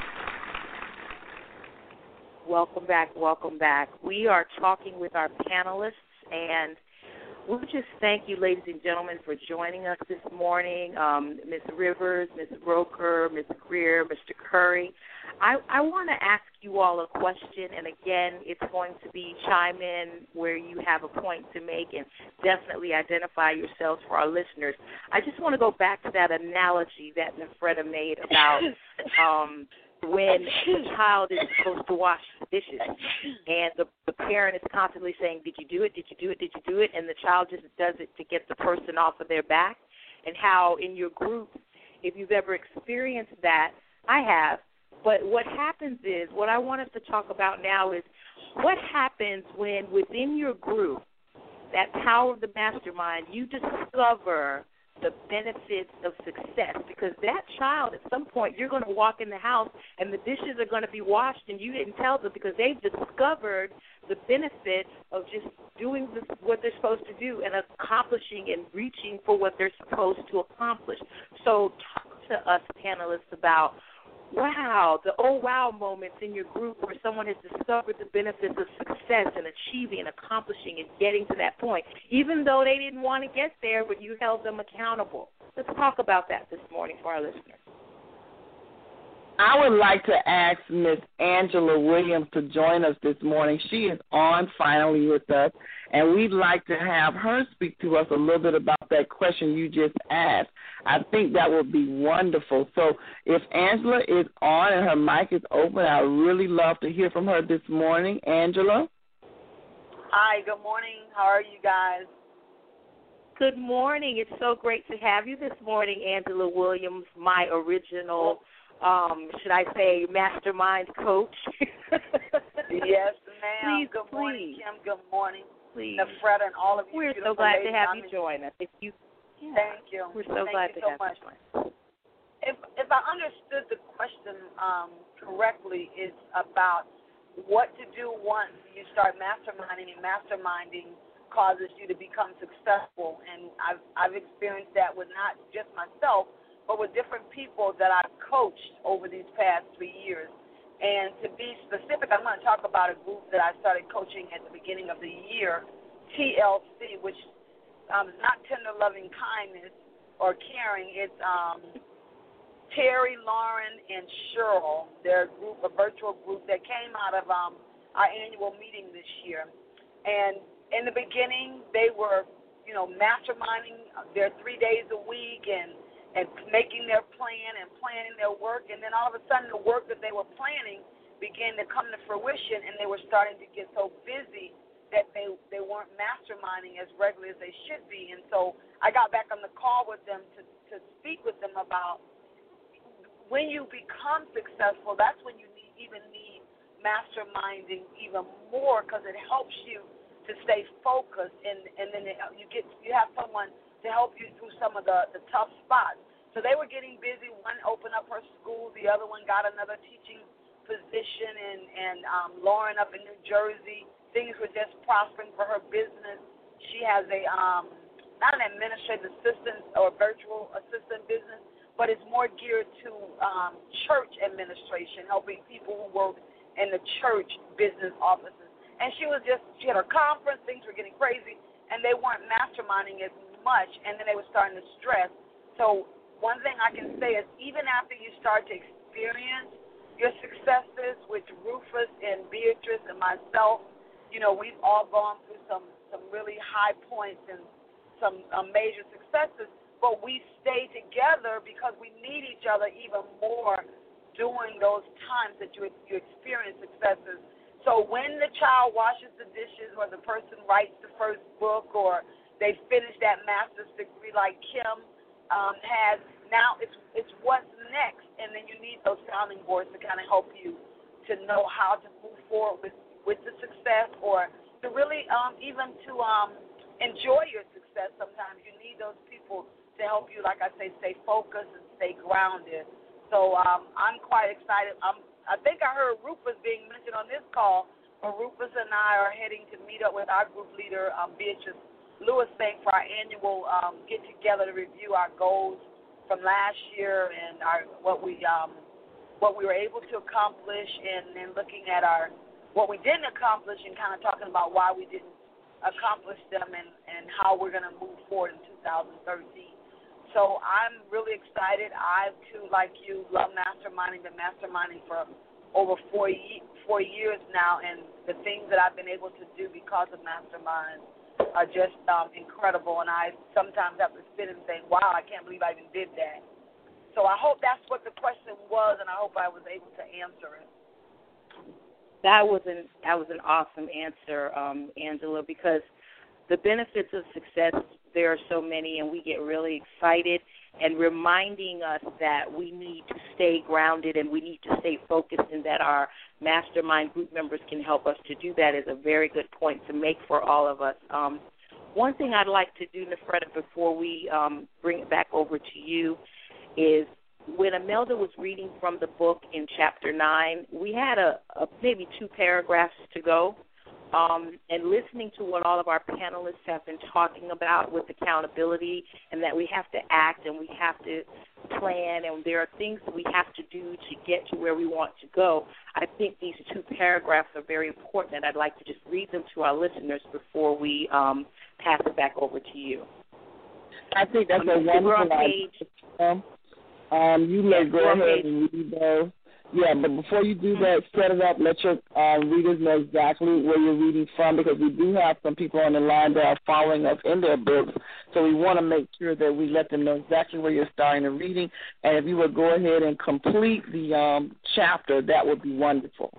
Welcome back, welcome back. We are talking with our panelists, and we just thank you, ladies and gentlemen, for joining us this morning. Um, Miz Rivers, Miz Roker, Miz Greer, Mister Curry. I, I want to ask you all a question, and again, it's going to be chime in where you have a point to make, and definitely identify yourselves for our listeners. I just want to go back to that analogy that Freda made about um, when the child is supposed to wash the dishes, and the, the parent is constantly saying, did you do it, did you do it, did you do it, and the child just does it to get the person off of their back, and how in your group, if you've ever experienced that, I have, but what happens is, what I want us to talk about now is what happens when within your group, that power of the mastermind, you discover the benefits of success, because that child, at some point, you're going to walk in the house and the dishes are going to be washed, and you didn't tell them because they've discovered the benefit of just doing this, what they're supposed to do and accomplishing and reaching for what they're supposed to accomplish. So talk to us panelists about, wow, the oh wow moments in your group where someone has discovered the benefits of success and achieving and accomplishing and getting to that point, even though they didn't want to get there, but you held them accountable. Let's talk about that this morning for our listeners. I would like to ask Miss Angela Williams to join us this morning. She is on finally with us, and we'd like to have her speak to us a little bit about that question you just asked. I think that would be wonderful. So if Angela is on and her mic is open, I'd really love to hear from her this morning. Angela? Hi, good morning. How are you guys? Good morning. It's so great to have you this morning, Angela Williams, my original Um, should I say mastermind coach? Yes, ma'am. Please, good please. morning, Kim. Good morning, please. Nefretta, and all of you. We're so glad to have ladies. you join us. If you, yeah, Thank you. We're so Thank glad you to so have much. you join. If if I understood the question um, correctly, it's about what to do once you start masterminding, and masterminding causes you to become successful. And I've I've experienced that with not just myself, but with different people that I've coached over these past three years. And to be specific, I'm going to talk about a group that I started coaching at the beginning of the year, T L C, which um, is not tender loving kindness or caring. It's um, Terry, Lauren, and Cheryl. They're a group, a virtual group that came out of um, our annual meeting this year. And in the beginning, they were, you know, masterminding their three days a week and and making their plan and planning their work, and then all of a sudden the work that they were planning began to come to fruition, and they were starting to get so busy that they, they weren't masterminding as regularly as they should be. And so I got back on the call with them to, to speak with them about when you become successful, that's when you need, even need masterminding even more, because it helps you to stay focused, and, and then it, you get you have someone to help you through some of the, the tough spots. So they were getting busy. One opened up her school. The other one got another teaching position. And, and um, Lauren up in New Jersey, things were just prospering for her business. She has a, um, not an administrative assistant or virtual assistant business, but it's more geared to um, church administration, helping people who work in the church business offices. And she was just, she had her conference. Things were getting crazy, and they weren't masterminding as much, and then they were starting to stress. So one thing I can say is even after you start to experience your successes, which Rufus and Beatrice and myself, you know, we've all gone through some, some really high points and some uh, major successes, but we stay together because we need each other even more during those times that you, you experience successes. So when the child washes the dishes, or the person writes the first book, or they finish that master's degree like Kim um, has. Now it's it's what's next, and then you need those sounding boards to kind of help you to know how to move forward with, with the success, or to really um, even to um, enjoy your success. Sometimes you need those people to help you, like I say, stay focused and stay grounded. So um, I'm quite excited. I'm, I think I heard Rufus being mentioned on this call, but Rufus and I are heading to meet up with our group leader, um, Beatrice Lewis Bank, for our annual um, get-together to review our goals from last year and our what we um, what we were able to accomplish, and then looking at our what we didn't accomplish and kind of talking about why we didn't accomplish them, and, and how we're going to move forward in two thousand thirteen. So I'm really excited. I, too, like you, love masterminding, been masterminding for over four, ye- four years now, and the things that I've been able to do because of masterminds are just um, incredible, and I sometimes have to sit and think, wow, I can't believe I even did that. So I hope that's what the question was, and I hope I was able to answer it. That was an that was an awesome answer, um, Angela, because the benefits of success, there are so many, and we get really excited, and reminding us that we need to stay grounded and we need to stay focused, and that our mastermind group members can help us to do that is a very good point to make for all of us. Um, one thing I'd like to do, Nefretta, before we um, bring it back over to you is when Imelda was reading from the book in chapter nine, we had a, a maybe two paragraphs to go. Um, and listening to what all of our panelists have been talking about with accountability and that we have to act and we have to plan and there are things that we have to do to get to where we want to go, I think these two paragraphs are very important, and I'd like to just read them to our listeners before we um, pass it back over to you. I think that's um, a wonderful we're on page, idea. Um, you may yes, go ahead and read those. Yeah, but before you do that, set it up. Let your uh, readers know exactly where you're reading from, because we do have some people on the line that are following us in their books. So we want to make sure that we let them know exactly where you're starting the reading. And if you would go ahead and complete the um, chapter, that would be wonderful.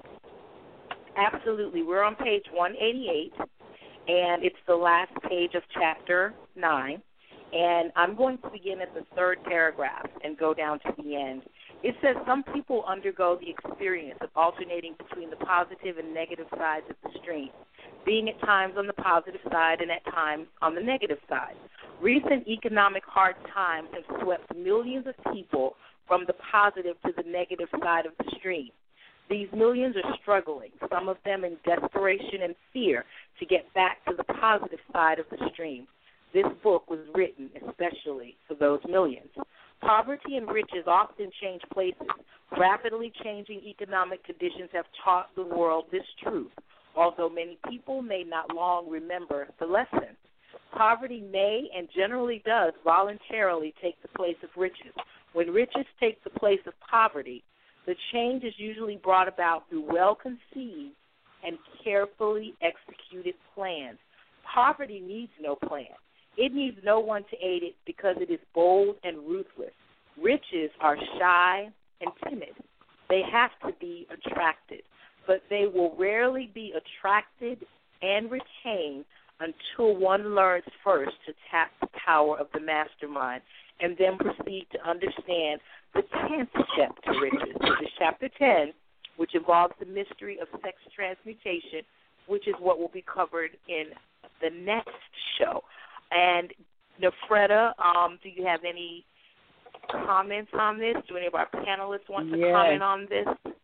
Absolutely. We're on page one eighty-eight, and it's the last page of chapter nine. And I'm going to begin at the third paragraph and go down to the end. It says some people undergo the experience of alternating between the positive and negative sides of the stream, being at times on the positive side and at times on the negative side. Recent economic hard times have swept millions of people from the positive to the negative side of the stream. These millions are struggling, some of them in desperation and fear, to get back to the positive side of the stream. This book was written especially for those millions. Poverty and riches often change places. Rapidly changing economic conditions have taught the world this truth, although many people may not long remember the lesson. Poverty may and generally does voluntarily take the place of riches. When riches take the place of poverty, the change is usually brought about through well-conceived and carefully executed plans. Poverty needs no plan. It needs no one to aid it because it is bold and ruthless. Riches are shy and timid. They have to be attracted, but they will rarely be attracted and retained until one learns first to tap the power of the mastermind and then proceed to understand the tenth step to riches. This is chapter ten, which involves the mystery of sex transmutation, which is what will be covered in the next show. And, Nefreda, um, do you have any comments on this? Do any of our panelists want to yes. comment on this?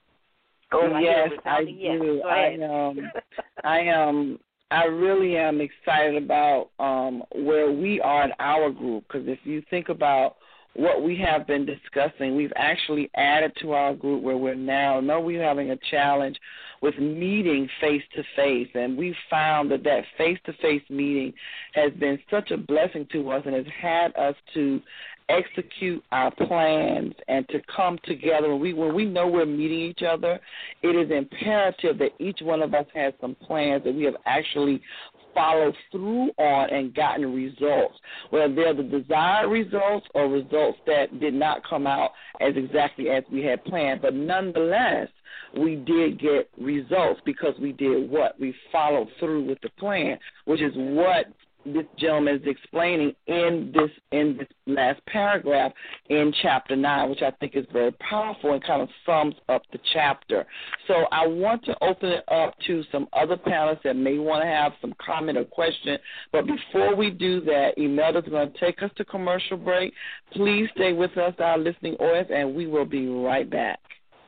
Oh, I yes, I yes. do. I um, I um, I really am excited about um, where we are in our group, because if you think about what we have been discussing, we've actually added to our group where we're now. Know we're having a challenge with meeting face-to-face, and we found that that face-to-face meeting has been such a blessing to us and has had us to execute our plans and to come together. When we, when we know we're meeting each other, it is imperative that each one of us has some plans that we have actually followed through on and gotten results, whether they're the desired results or results that did not come out as exactly as we had planned. But nonetheless, we did get results because we did what? We followed through with the plan, which is what this gentleman is explaining in this in this last paragraph in chapter nine, which I think is very powerful and kind of sums up the chapter. So I want to open it up to some other panelists that may want to have some comment or question. But before we do that, Imelda's going to take us to commercial break. Please stay with us, our listening audience, and we will be right back.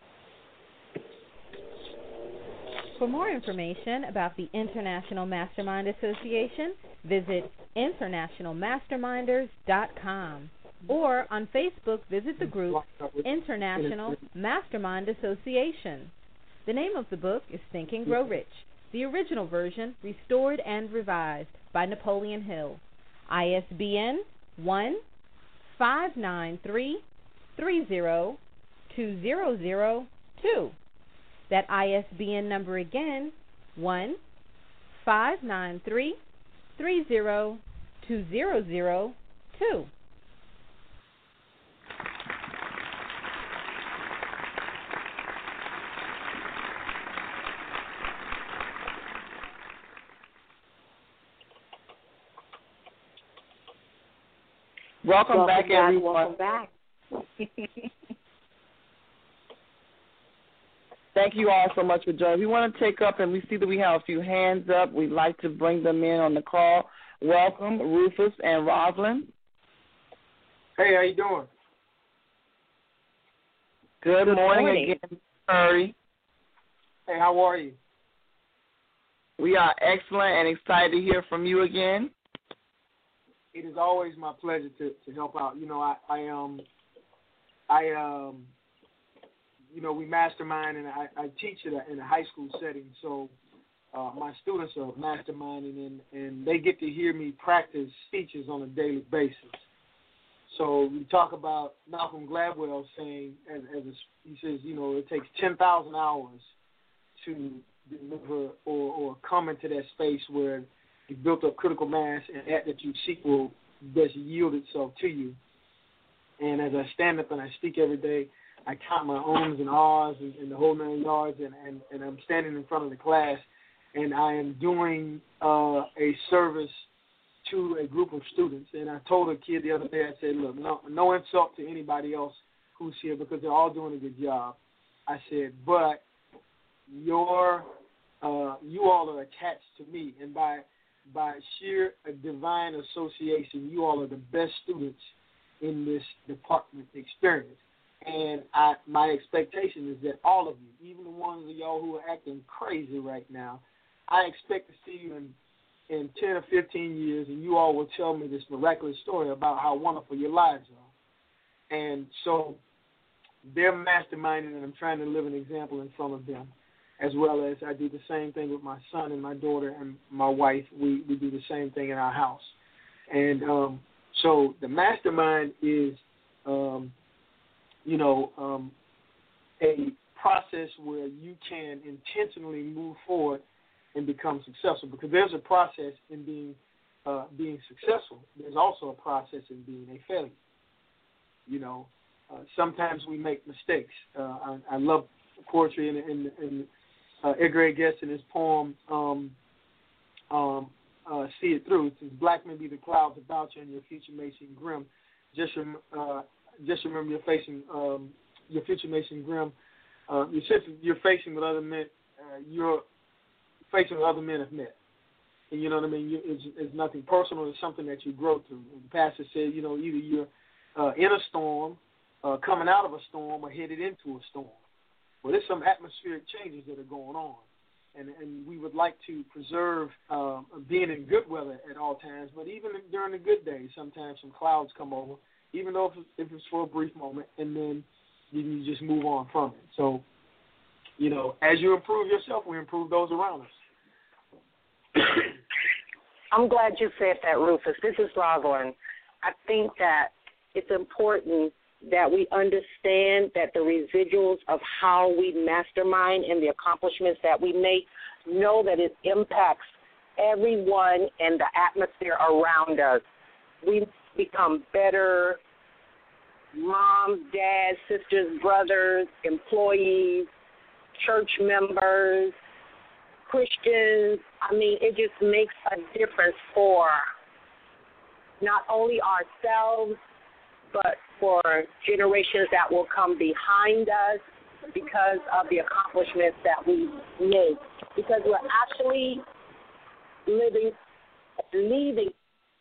For more information about the International Mastermind Association, visit international masterminders dot com. Or on Facebook, visit the group International Mastermind Association. The name of the book is Think and Grow Rich, the original version restored and revised by Napoleon Hill. I S B N one five nine three three zero two zero zero two. That I S B N number again, one five nine three three zero two zero zero two. Welcome, welcome back, back, everyone. Welcome back. Thank you all so much for joining. We want to take up, and we see that we have a few hands up. We'd like to bring them in on the call. Welcome, Rufus and Rosalind. Hey, how you doing? Good, Good morning, morning again, Curry. Hey, how are you? We are excellent and excited to hear from you again. It is always my pleasure to, to help out. You know, I, I um I um you know, we mastermind and I, I teach it in a high school setting, so uh, my students are masterminding and, and they get to hear me practice speeches on a daily basis. So we talk about Malcolm Gladwell saying, as, as a, he says, you know, it takes ten thousand hours to deliver or, or come into that space where you built up critical mass and that that you seek will best yield itself to you. And as I stand up and I speak every day, I count my ums and ahs and, and the whole nine yards, and, and, and I'm standing in front of the class, and I am doing uh, a service to a group of students. And I told a kid the other day, I said, look, no, no insult to anybody else who's here because they're all doing a good job. I said, but your uh, you all are attached to me, and by by sheer uh, divine association, you all are the best students in this department experience. And I, my expectation is that all of you, even the ones of y'all who are acting crazy right now, I expect to see you in, in ten or fifteen years, and you all will tell me this miraculous story about how wonderful your lives are. And so they're masterminding, and I'm trying to live an example in front of them, as well as I do the same thing with my son and my daughter and my wife. We, we do the same thing in our house. And um, so the mastermind is, um, you know, um, a process where you can intentionally move forward and become successful, because there's a process in being uh, being successful. There's also a process in being a failure. You know, uh, sometimes we make mistakes. Uh, I, I love poetry, and, and, and uh, Edgar A. Guest in his poem, um, um, uh, See It Through, it says, black may be the clouds about you and your future may seem grim. Just, rem- uh, just remember you're facing, um, your future may seem grim. Uh, you're, you're facing with other men, uh, you're facing what other men have met. And you know what I mean? You, it's, it's nothing personal. It's something that you grow through. And the pastor said, you know, either you're uh, in a storm, uh, coming out of a storm, or headed into a storm. Well, there's some atmospheric changes that are going on. And, and we would like to preserve uh, being in good weather at all times, but even during the good days, sometimes some clouds come over, even though if, if it's for a brief moment, and then you, you just move on from it. So, you know, as you improve yourself, we improve those around us. I'm glad you said that, Rufus. This is Rosalind. I think that it's important that we understand that the residuals of how we mastermind and the accomplishments that we make, know that it impacts everyone and the atmosphere around us. We become better moms, dads, sisters, brothers, employees, church members, Christians. I mean, it just makes a difference for not only ourselves, but for generations that will come behind us because of the accomplishments that we make. Because we're actually living, leaving.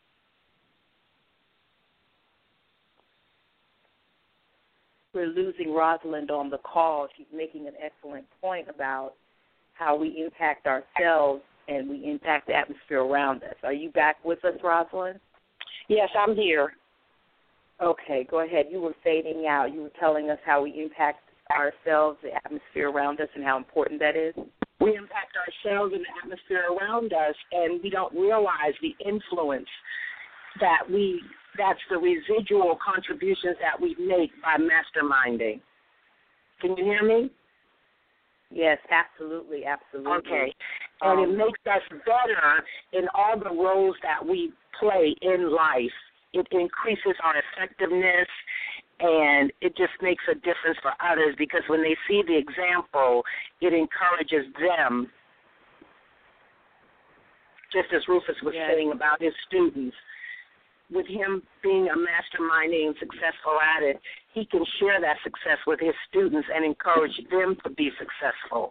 We're losing Rosalind on the call. She's making an excellent point about how we impact ourselves and we impact the atmosphere around us. Are you back with us, Rosalind? Yes, I'm here. Okay, go ahead. You were fading out. You were telling us how we impact ourselves, the atmosphere around us, and how important that is. We impact ourselves and the atmosphere around us, and we don't realize the influence that we, that's the residual contributions that we make by masterminding. Can you hear me? Yes, absolutely, absolutely. Okay. And um, it makes us better in all the roles that we play in life. It increases our effectiveness, and it just makes a difference for others because when they see the example, it encourages them. Just as Rufus was yes. saying about his students, with him being a masterminding and successful at it, he can share that success with his students and encourage them to be successful.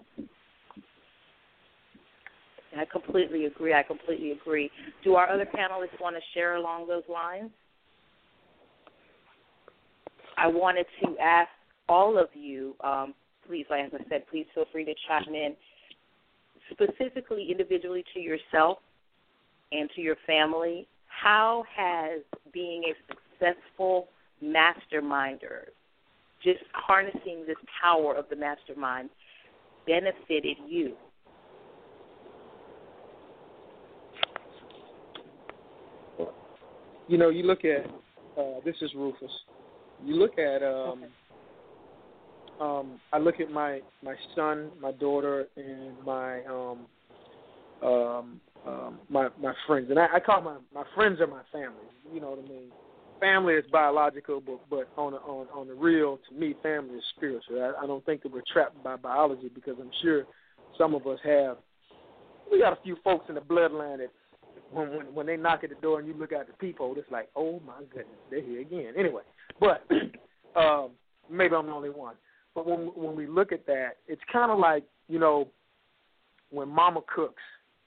I completely agree. I completely agree. Do our other panelists want to share along those lines? I wanted to ask all of you, um, please, as I said, please feel free to chime in, specifically individually to yourself and to your family. How has being a successful masterminder, just harnessing this power of the mastermind, benefited you? You know, you look at, uh, this is Rufus, you look at, um, um, I look at my, my son, my daughter, and my um, um, um, my my friends. And I, I call my, my friends are my family, you know what I mean? Family is biological, but, but on, a, on, on the real, to me, family is spiritual. I, I don't think that we're trapped by biology, because I'm sure some of us have, we got a few folks in the bloodline that, When, when when they knock at the door and you look out the peephole, it's like, oh, my goodness, they're here again. Anyway, but um, maybe I'm the only one. But when when we look at that, it's kind of like, you know, when Mama cooks.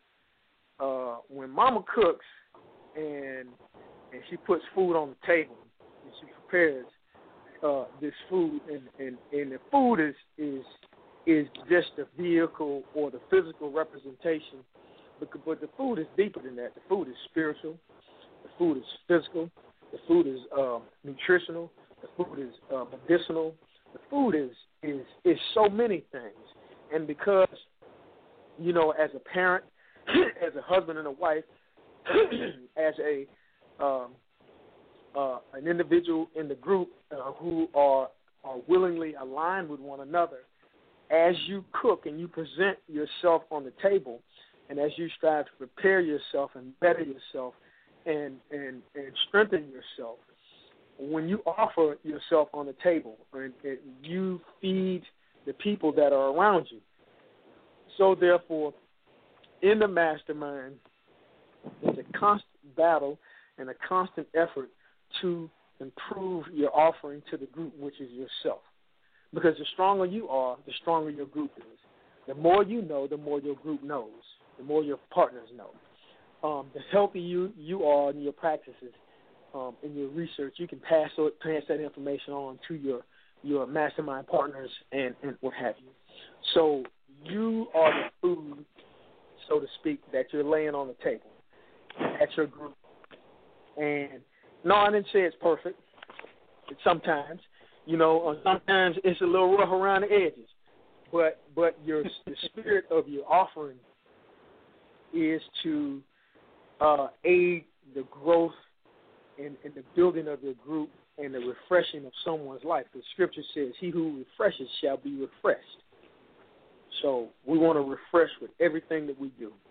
Uh, when Mama cooks and and she puts food on the table and she prepares uh, this food, and, and, and the food is, is, is just a vehicle or the physical representation. But the food is deeper than that. The food is spiritual. The food is physical. The food is uh, nutritional. The food is uh, medicinal. The food is, is is so many things. And because, you know, as a parent, as a husband and a wife, as a um, uh, an individual in the group uh, who are are willingly aligned with one another, as you cook and you present yourself on the table, and as you strive to prepare yourself and better yourself and, and, and strengthen yourself, when you offer yourself on the table, and, and you feed the people that are around you. So therefore, in the mastermind, it's a constant battle and a constant effort to improve your offering to the group, which is yourself. Because the stronger you are, the stronger your group is. The more you know, the more your group knows. The more your partners know. Um, the healthier you, you are in your practices, um, in your research, you can pass pass that information on to your your mastermind partners and, and what have you. So you are the food, so to speak, that you're laying on the table at your group. And no, I didn't say it's perfect. It's sometimes, you know, sometimes it's a little rough around the edges. But but your the spirit of your offering is to uh, aid the growth and, and the building of your group and the refreshing of someone's life. The scripture says, he who refreshes shall be refreshed. So we want to refresh with everything that we do.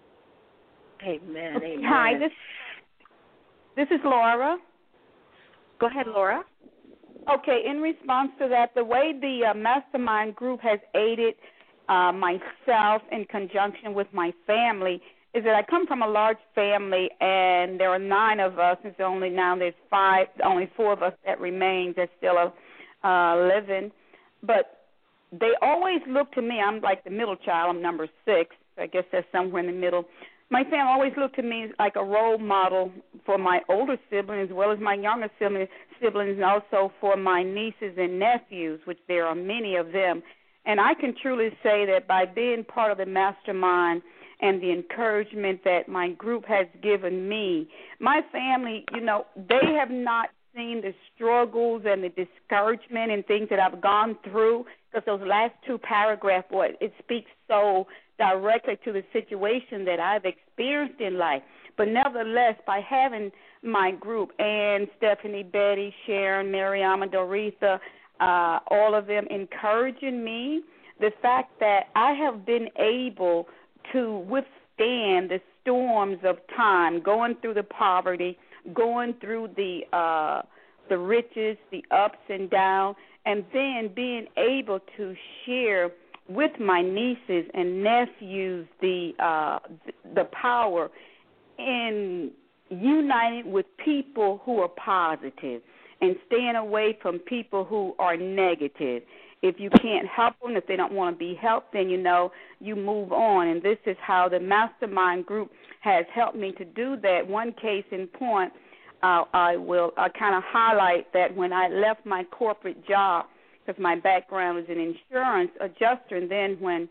Amen. Amen. Hi, this, this is Laura. Go ahead, Laura. Okay, in response to that, the way the uh, mastermind group has aided Uh, myself in conjunction with my family is that I come from a large family, and there are nine of us. It's only now there's five, only four of us that remain that still are uh, living. But they always look to me. I'm like the middle child. I'm number six. I guess that's somewhere in the middle. My family always looked to me like a role model for my older siblings as well as my younger siblings, siblings and also for my nieces and nephews, which there are many of them. And I can truly say that by being part of the mastermind and the encouragement that my group has given me, my family, you know, they have not seen the struggles and the discouragement and things that I've gone through, because those last two paragraphs, boy, it speaks so directly to the situation that I've experienced in life. But nevertheless, by having my group, Ann, Stephanie, Betty, Sharon, Mariama, Doretha, Uh, all of them encouraging me, the fact that I have been able to withstand the storms of time, going through the poverty, going through the uh, the riches, the ups and downs, and then being able to share with my nieces and nephews the uh, the power in uniting with people who are positive and staying away from people who are negative. If you can't help them, if they don't want to be helped, then, you know, you move on. And this is how the mastermind group has helped me to do that. One case in point, uh, I will uh, kind of highlight that when I left my corporate job, because my background is an insurance adjuster. And then when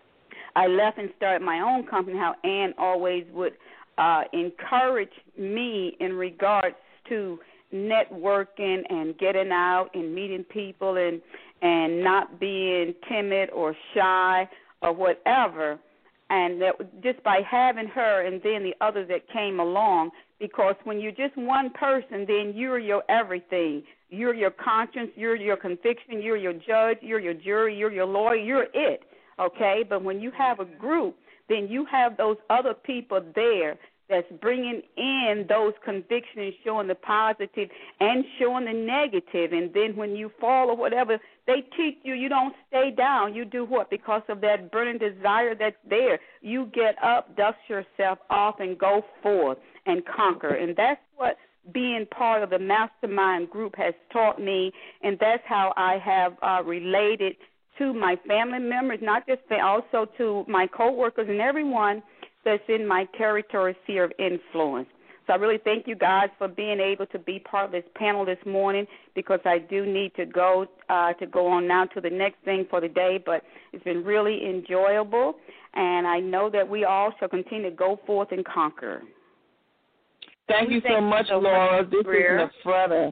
I left and started my own company, how Ann always would uh, encourage me in regards to networking and getting out and meeting people and and not being timid or shy or whatever. And that just by having her and then the others that came along, because when you're just one person, then you're your everything. You're your conscience, you're your conviction, you're your judge, you're your jury, you're your lawyer, you're it, okay? But when you have a group, then you have those other people there that's bringing in those convictions, showing the positive and showing the negative. And then when you fall or whatever, they teach you, you don't stay down. You do what? Because of that burning desire that's there. You get up, dust yourself off, and go forth and conquer. And that's what being part of the mastermind group has taught me, and that's how I have uh, related to my family members, not just fa- also to my coworkers and everyone that's in my territory sphere of influence. So I really thank you guys for being able to be part of this panel this morning, because I do need to go uh, to go on now to the next thing for the day. But it's been really enjoyable, and I know that we all shall continue to go forth and conquer. Thank you so much, Laura. This is Nefretta.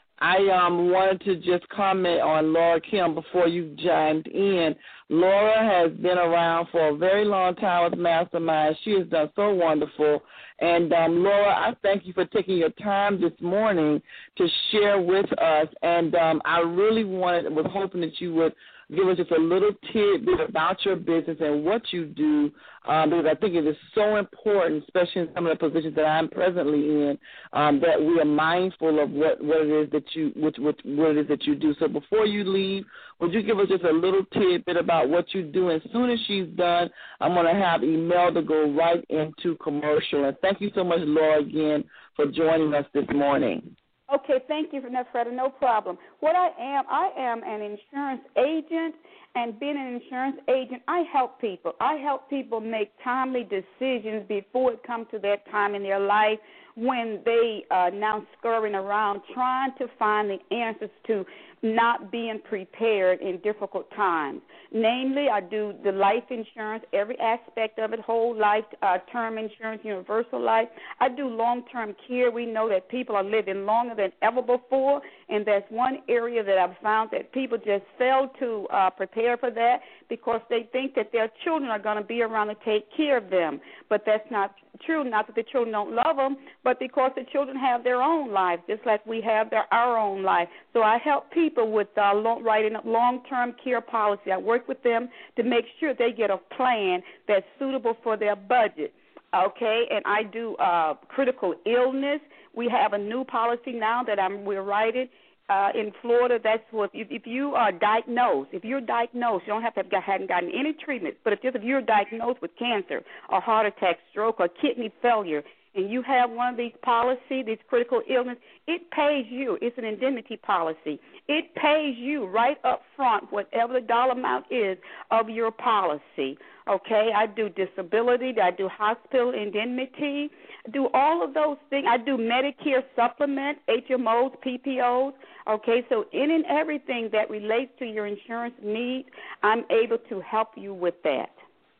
I um, wanted to just comment on Laura Kim before you chimed in. Laura has been around for a very long time with Mastermind. She has done so wonderful. And, um, Laura, I thank you for taking your time this morning to share with us. And um, I really wanted, was hoping that you would give us just a little tidbit about your business and what you do, um, because I think it is so important, especially in some of the positions that I'm presently in, um, that we are mindful of what, what it is that you what, what, what it is that you do. So before you leave, would you give us just a little tidbit about what you do? And as soon as she's done, I'm going to have Imelda go right into commercial. And thank you so much, Laura, again, for joining us this morning. Okay, thank you for that, Freda. No problem. What I am, I am an insurance agent, and being an insurance agent, I help people. I help people make timely decisions before it comes to that time in their life when they are now scurrying around trying to find the answers to not being prepared in difficult times. Namely, I do the life insurance, every aspect of it, whole life, uh, term insurance, universal life. I do long-term care. We know that people are living longer than ever before, and that's one area that I've found that people just fail to uh, prepare for that because they think that their children are going to be around to take care of them. But that's not true, not that the children don't love them, but because the children have their own lives, just like we have their, our own life. So I help people with uh, long, writing a long-term care policy. I work with them to make sure they get a plan that's suitable for their budget. Okay, and I do uh, critical illness. We have a new policy now that I'm we're writing uh, in Florida. That's what if, if you are diagnosed, if you're diagnosed, you don't have to have hadn't gotten any treatment. But if just if you're diagnosed with cancer, or heart attack, stroke, or kidney failure, and you have one of these policies, these critical illness, it pays you. It's an indemnity policy. It pays you right up front, whatever the dollar amount is of your policy. Okay, I do disability, I do hospital indemnity, I do all of those things. I do Medicare supplement, H M Os, P P Os. Okay, so in and everything that relates to your insurance needs, I'm able to help you with that.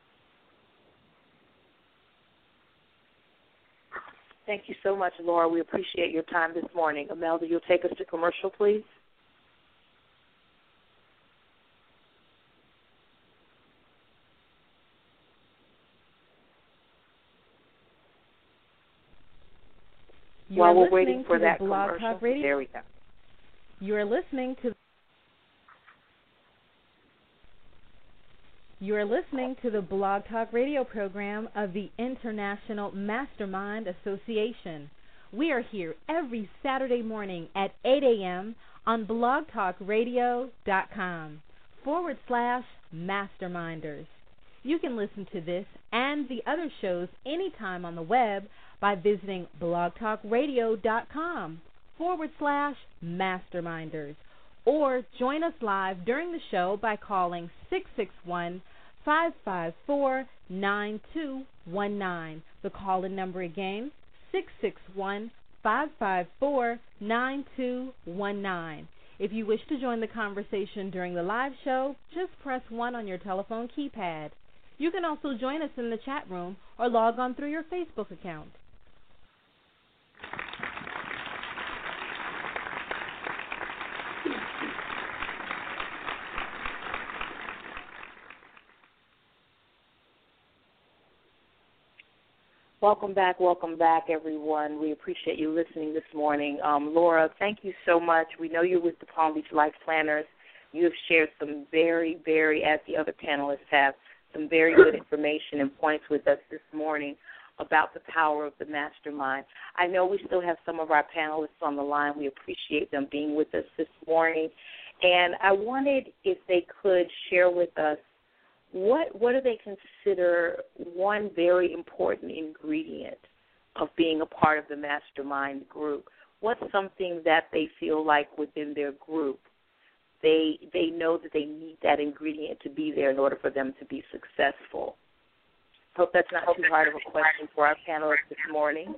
Thank you so much, Laura. We appreciate your time this morning. Imelda, you'll take us to commercial, please. You While are we're waiting for to that the Blog commercial, Talk Radio. there we go. You are listening to You are listening to the Blog Talk Radio program of the International Mastermind Association. We are here every Saturday morning at eight a.m. on blogtalkradio.com forward slash masterminders. You can listen to this and the other shows anytime on the web by visiting blogtalkradio.com forward slash masterminders. Or join us live during the show by calling six six one, five five four, nine two one nine. The call-in number again, six six one, five five four, nine two one nine. If you wish to join the conversation during the live show, just press one on your telephone keypad. You can also join us in the chat room or log on through your Facebook account. Welcome back, welcome back, everyone. We appreciate you listening this morning. Um, Laura, thank you so much. We know you're with the Palm Beach Life Planners. You have shared some very, very, as the other panelists have, some very good information and points with us this morning about the power of the mastermind. I know we still have some of our panelists on the line. We appreciate them being with us this morning. And I wanted if they could share with us What what do they consider one very important ingredient of being a part of the mastermind group? What's something that they feel like within their group they they know that they need that ingredient to be there in order for them to be successful? Hope that's not too hard of a question for our panelists this morning.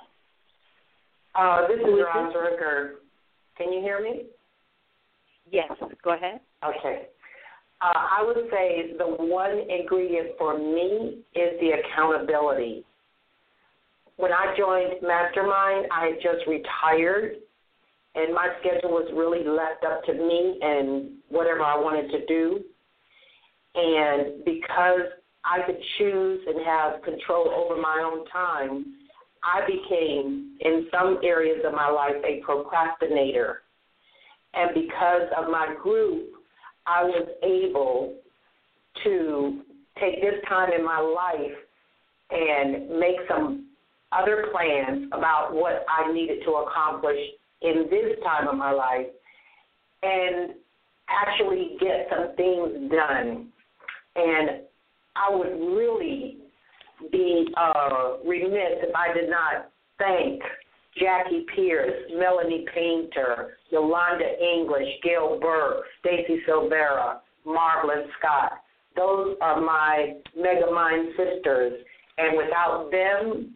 Uh, this is Ron Zerker. Can you hear me? Yes, go ahead. Okay. Uh, I would say the one ingredient for me is the accountability. When I joined Mastermind, I had just retired, and my schedule was really left up to me and whatever I wanted to do. And because I could choose and have control over my own time, I became, in some areas of my life, a procrastinator. And because of my group, I was able to take this time in my life and make some other plans about what I needed to accomplish in this time of my life and actually get some things done. And I would really be uh, remiss if I did not thank Jackie Pierce, Melanie Painter, Yolanda English, Gail Burke, Stacy Silvera, Marvelyn Scott. Those are my Megamind sisters. And without them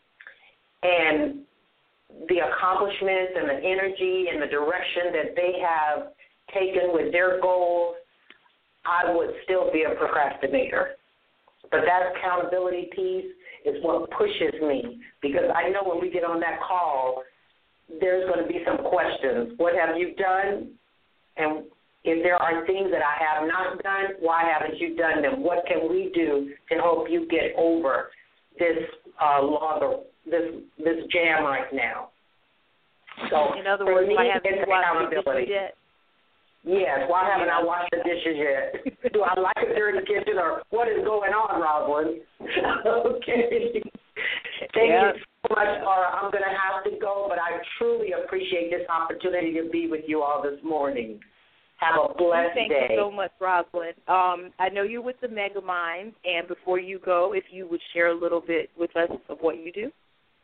and the accomplishments and the energy and the direction that they have taken with their goals, I would still be a procrastinator. But that accountability piece is what pushes me, because I know when we get on that call, there's going to be some questions. What have you done? And if there are things that I have not done, why haven't you done them? What can we do to help you get over this uh, log, this this jam right now? So in other for words, me, why haven't it's you washed the accountability. dishes yet? Yes, why haven't I washed the dishes yet? Do I like a dirty kitchen, or what is going on, Rosalind? Okay. Thank yep. you so much, Laura. I'm going to have to go, but I truly appreciate this opportunity to be with you all this morning. Have a blessed Thank day. Thank you so much, Rosalind. Um, I know you're with the Megamind, and before you go, if you would share a little bit with us of what you do.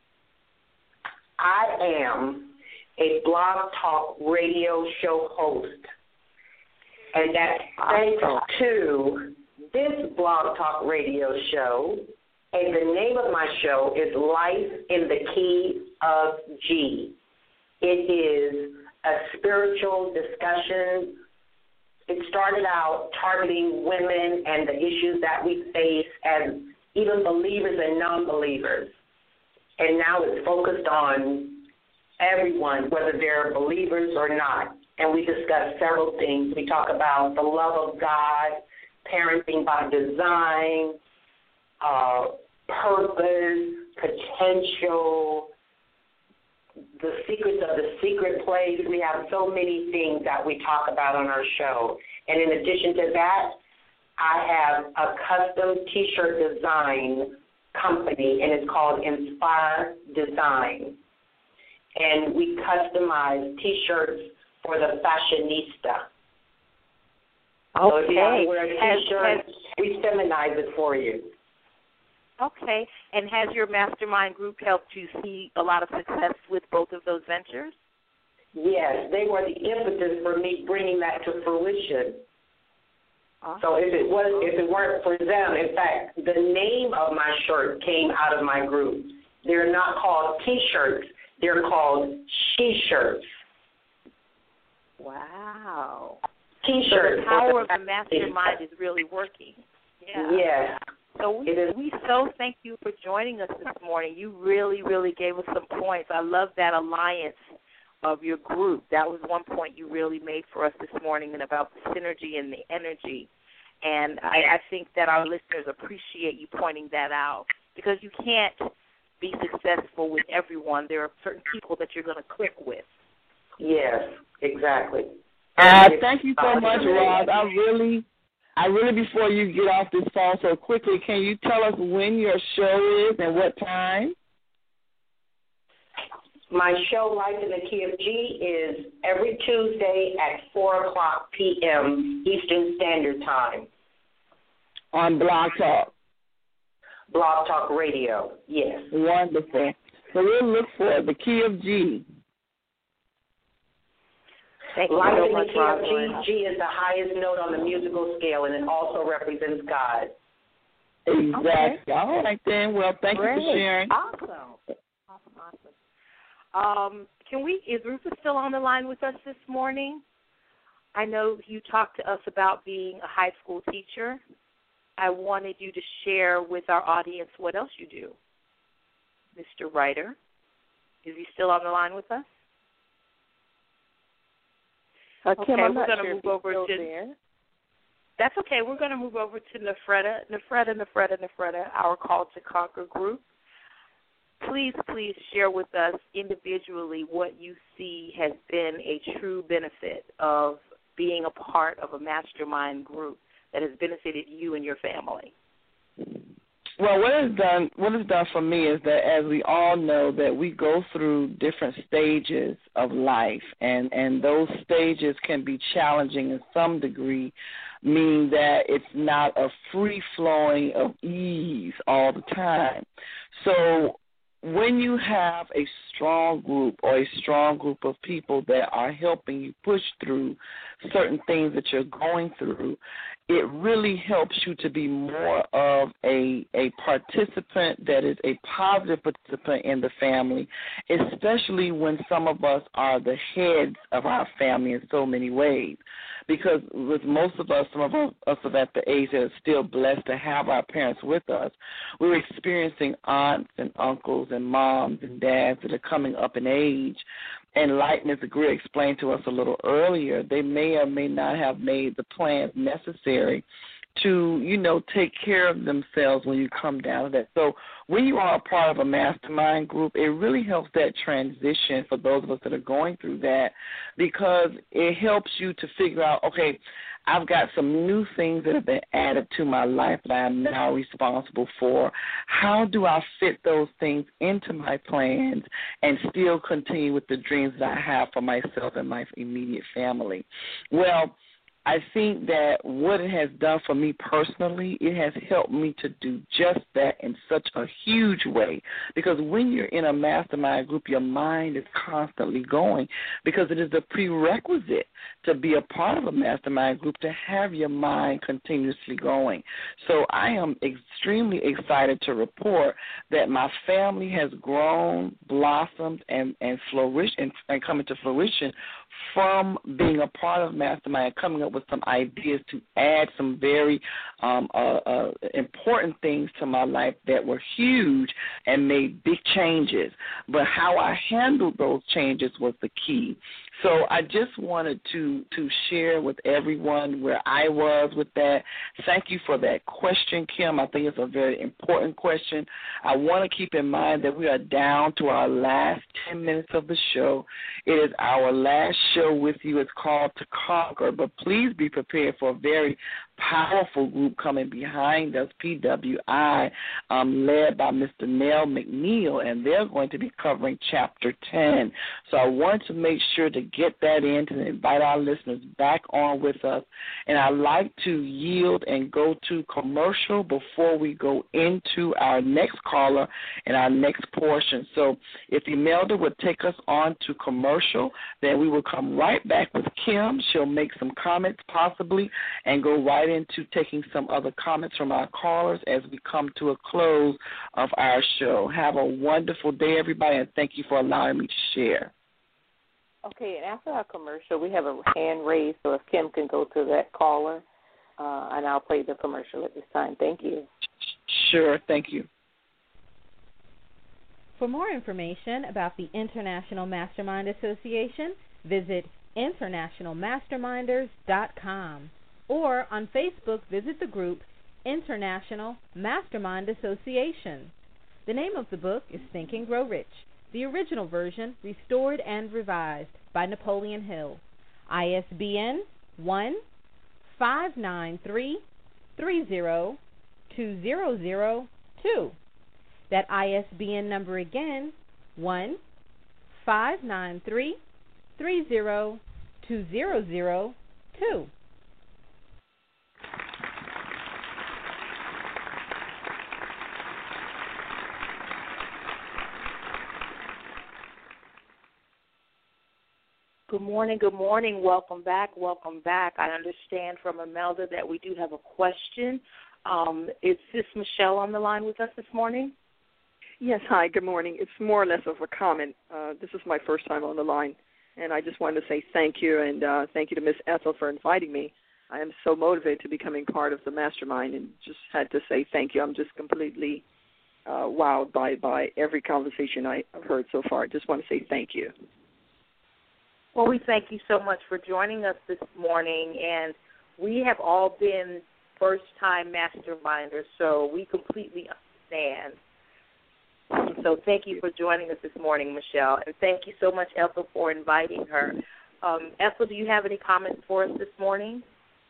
I am a Blog Talk radio show host. And that's thanks to this Blog Talk radio show. And the name of my show is Life in the Key of G. It is a spiritual discussion. It started out targeting women and the issues that we face as even believers and non-believers. And now it's focused on everyone, whether they're believers or not. And we discuss several things. We talk about the love of God, parenting by design, uh, purpose, potential, the secrets of the secret place. We have so many things that we talk about on our show. And in addition to that, I have a custom T-shirt design company, and it's called Inspire Design. And we customize T-shirts for the fashionista. Okay. So if you want to wear a T-shirt, has, we feminize it for you. Okay. And has your mastermind group helped you see a lot of success with both of those ventures? Yes, they were the impetus for me bringing that to fruition. Awesome. So if it was, if it weren't for them, in fact, the name of my shirt came out of my group. They're not called T-shirts. They're called she-shirts. Wow. T-shirt. So the power of the mastermind is really working. Yeah. Yes. So we, we so thank you for joining us this morning. You really, really gave us some points. I love that alliance of your group. That was one point you really made for us this morning, and about the synergy and the energy. And I, I think that our listeners appreciate you pointing that out, because you can't be successful with everyone. There are certain people that you're going to click with. Yes, exactly. Uh, thank you so much, Roz. I really, I really, before you get off this phone so quickly, can you tell us when your show is and what time? My show, Life in the Key of G, is every Tuesday at four o'clock p.m. Eastern Standard Time. On Blog Talk. Blog Talk Radio, yes. Wonderful. So we'll look for the Key of G. Thank you Life so in much, the Key of G, G is the highest note on the musical scale, and it also represents God. Exactly. Okay. All right, then. Well, thank Great. you for sharing. Awesome. Awesome, awesome. Um, can we, is Rufus still on the line with us this morning? I know you talked to us about being a high school teacher. I wanted you to share with our audience what else you do. Mister Ryder, is he still on the line with us? Uh, Kim, okay, I'm we're not going to sure move if over still to. There. That's okay. We're going to move over to Nefreda, Nefreda, Nefreda, Nefreda, our Call to Conquer group. Please, please share with us individually what you see has been a true benefit of being a part of a mastermind group that has benefited you and your family. Well, what it's done, what it's done for me is that, as we all know, that we go through different stages of life, and, and those stages can be challenging in some degree, meaning that it's not a free-flowing of ease all the time. So when you have a strong group or a strong group of people that are helping you push through certain things that you're going through, it really helps you to be more of a a participant that is a positive participant in the family, especially when some of us are the heads of our family in so many ways. Because with most of us, some of us are at the age that are still blessed to have our parents with us, we're experiencing aunts and uncles and moms and dads that are coming up in age. And like Miz Greer explained to us a little earlier, they may or may not have made the plans necessary to, you know, take care of themselves when you come down to that. So when you are a part of a mastermind group, it really helps that transition for those of us that are going through that, because it helps you to figure out, okay, I've got some new things that have been added to my life that I am now responsible for. How do I fit those things into my plans and still continue with the dreams that I have for myself and my immediate family? Well, I think that what it has done for me personally, it has helped me to do just that in such a huge way. Because when you're in a mastermind group, your mind is constantly going, because it is a prerequisite to be a part of a mastermind group to have your mind continuously going. So I am extremely excited to report that my family has grown, blossomed, and, and flourished and, and come into fruition from being a part of Mastermind, coming up with some ideas to add some very um, uh, uh, important things to my life that were huge and made big changes. But how I handled those changes was the key. So I just wanted to, to share with everyone where I was with that. Thank you for that question, Kim. I think it's a very important question. I want to keep in mind that we are down to our last ten minutes of the show. It is our last show with you. It's called To Conquer, but please be prepared for a very powerful group coming behind us, P W I, um, led by Mister Nell McNeil, and they're going to be covering Chapter ten. So I want to make sure to get that in to invite our listeners back on with us. And I'd like to yield and go to commercial before we go into our next caller and our next portion. So if Imelda would take us on to commercial, then we will come right back with Kim. She'll make some comments possibly and go right into taking some other comments from our callers as we come to a close of our show. Have a wonderful day, everybody, and thank you for allowing me to share. Okay, and after our commercial, we have a hand raised, so if Kim can go to that caller, uh, and I'll play the commercial at this time. Thank you. Sure, thank you. For more information about the International Mastermind Association, visit international masterminders dot com, or on Facebook, visit the group International Mastermind Association. The name of the book is Think and Grow Rich, the original version restored and revised by Napoleon Hill. I S B N one five nine three three zero two zero zero two. That I S B N number again, one five nine three three zero two zero zero two. Good morning, good morning. Welcome back, welcome back. I understand from Imelda that we do have a question. Um, is this Michelle on the line with us this morning? Yes, hi, good morning. It's more or less of a comment. Uh, this is my first time on the line, and I just wanted to say thank you, and uh, thank you to Miss Ethel for inviting me. I am so motivated to becoming part of the mastermind, and just had to say thank you. I'm just completely uh, wowed by, by every conversation I've heard so far. I just want to say thank you. Well, we thank you so much for joining us this morning, and we have all been first-time masterminders, so we completely understand. So thank you for joining us this morning, Michelle, and thank you so much, Ethel, for inviting her. Um, Ethel, do you have any comments for us this morning?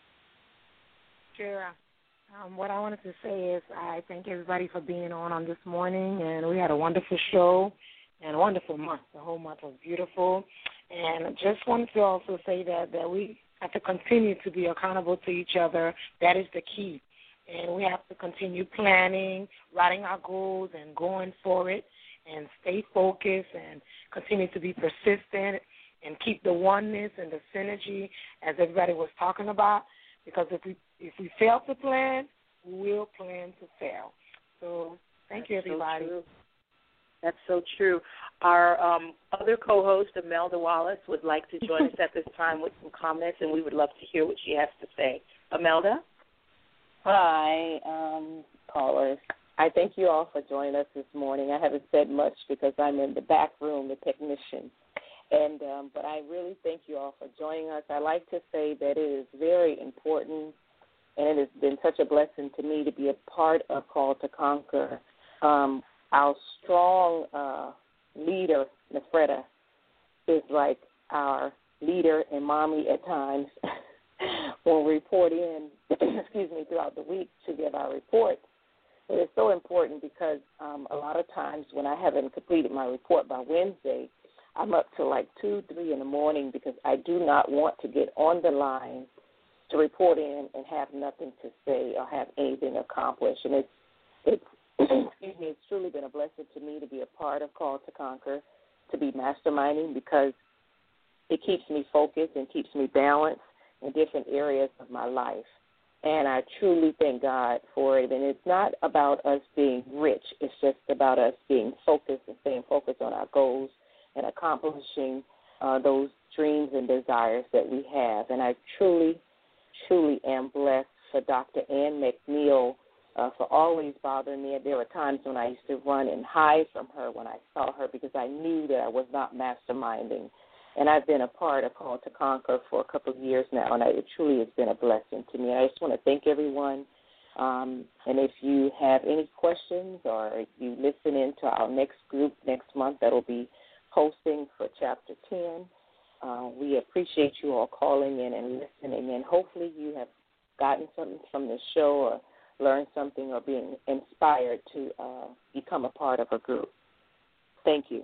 Sure. Um, what I wanted to say is I thank everybody for being on on this morning, and we had a wonderful show and a wonderful month. The whole month was beautiful. And I just wanted to also say that, that we have to continue to be accountable to each other. That is the key. And we have to continue planning, writing our goals, and going for it, and stay focused and continue to be persistent and keep the oneness and the synergy, as everybody was talking about, because if we if we fail to plan, we will plan to fail. So thank That's you, everybody. So That's so true. Our um, other co-host, Imelda Wallace, would like to join us at this time with some comments, and we would love to hear what she has to say. Imelda? Hi, um, callers. I thank you all for joining us this morning. I haven't said much because I'm in the back room, the technician. And um, but I really thank you all for joining us. I like to say that it is very important, and it has been such a blessing to me to be a part of Call to Conquer. Um, our strong uh, leader, Nefreda, is like our leader and mommy at times when we report in, excuse me, throughout the week to give our reports. It is so important because um, a lot of times when I haven't completed my report by Wednesday, I'm up to like two, three in the morning because I do not want to get on the line to report in and have nothing to say or have anything accomplished. And it's, it's excuse me, it's truly been a blessing to me to be a part of Call to Conquer, to be masterminding, because it keeps me focused and keeps me balanced in different areas of my life. And I truly thank God for it. And it's not about us being rich. It's just about us being focused and staying focused on our goals and accomplishing uh, those dreams and desires that we have. And I truly, truly am blessed for Doctor Ann McNeil uh, for always bothering me. There were times when I used to run and hide from her when I saw her because I knew that I was not masterminding. And I've been a part of Call to Conquer for a couple of years now, and it truly has been a blessing to me. And I just want to thank everyone. Um, and if you have any questions or if you listen in to our next group next month that will be posting for Chapter ten, uh, we appreciate you all calling in and listening. And hopefully you have gotten something from the show or learned something or being inspired to uh, become a part of a group. Thank you.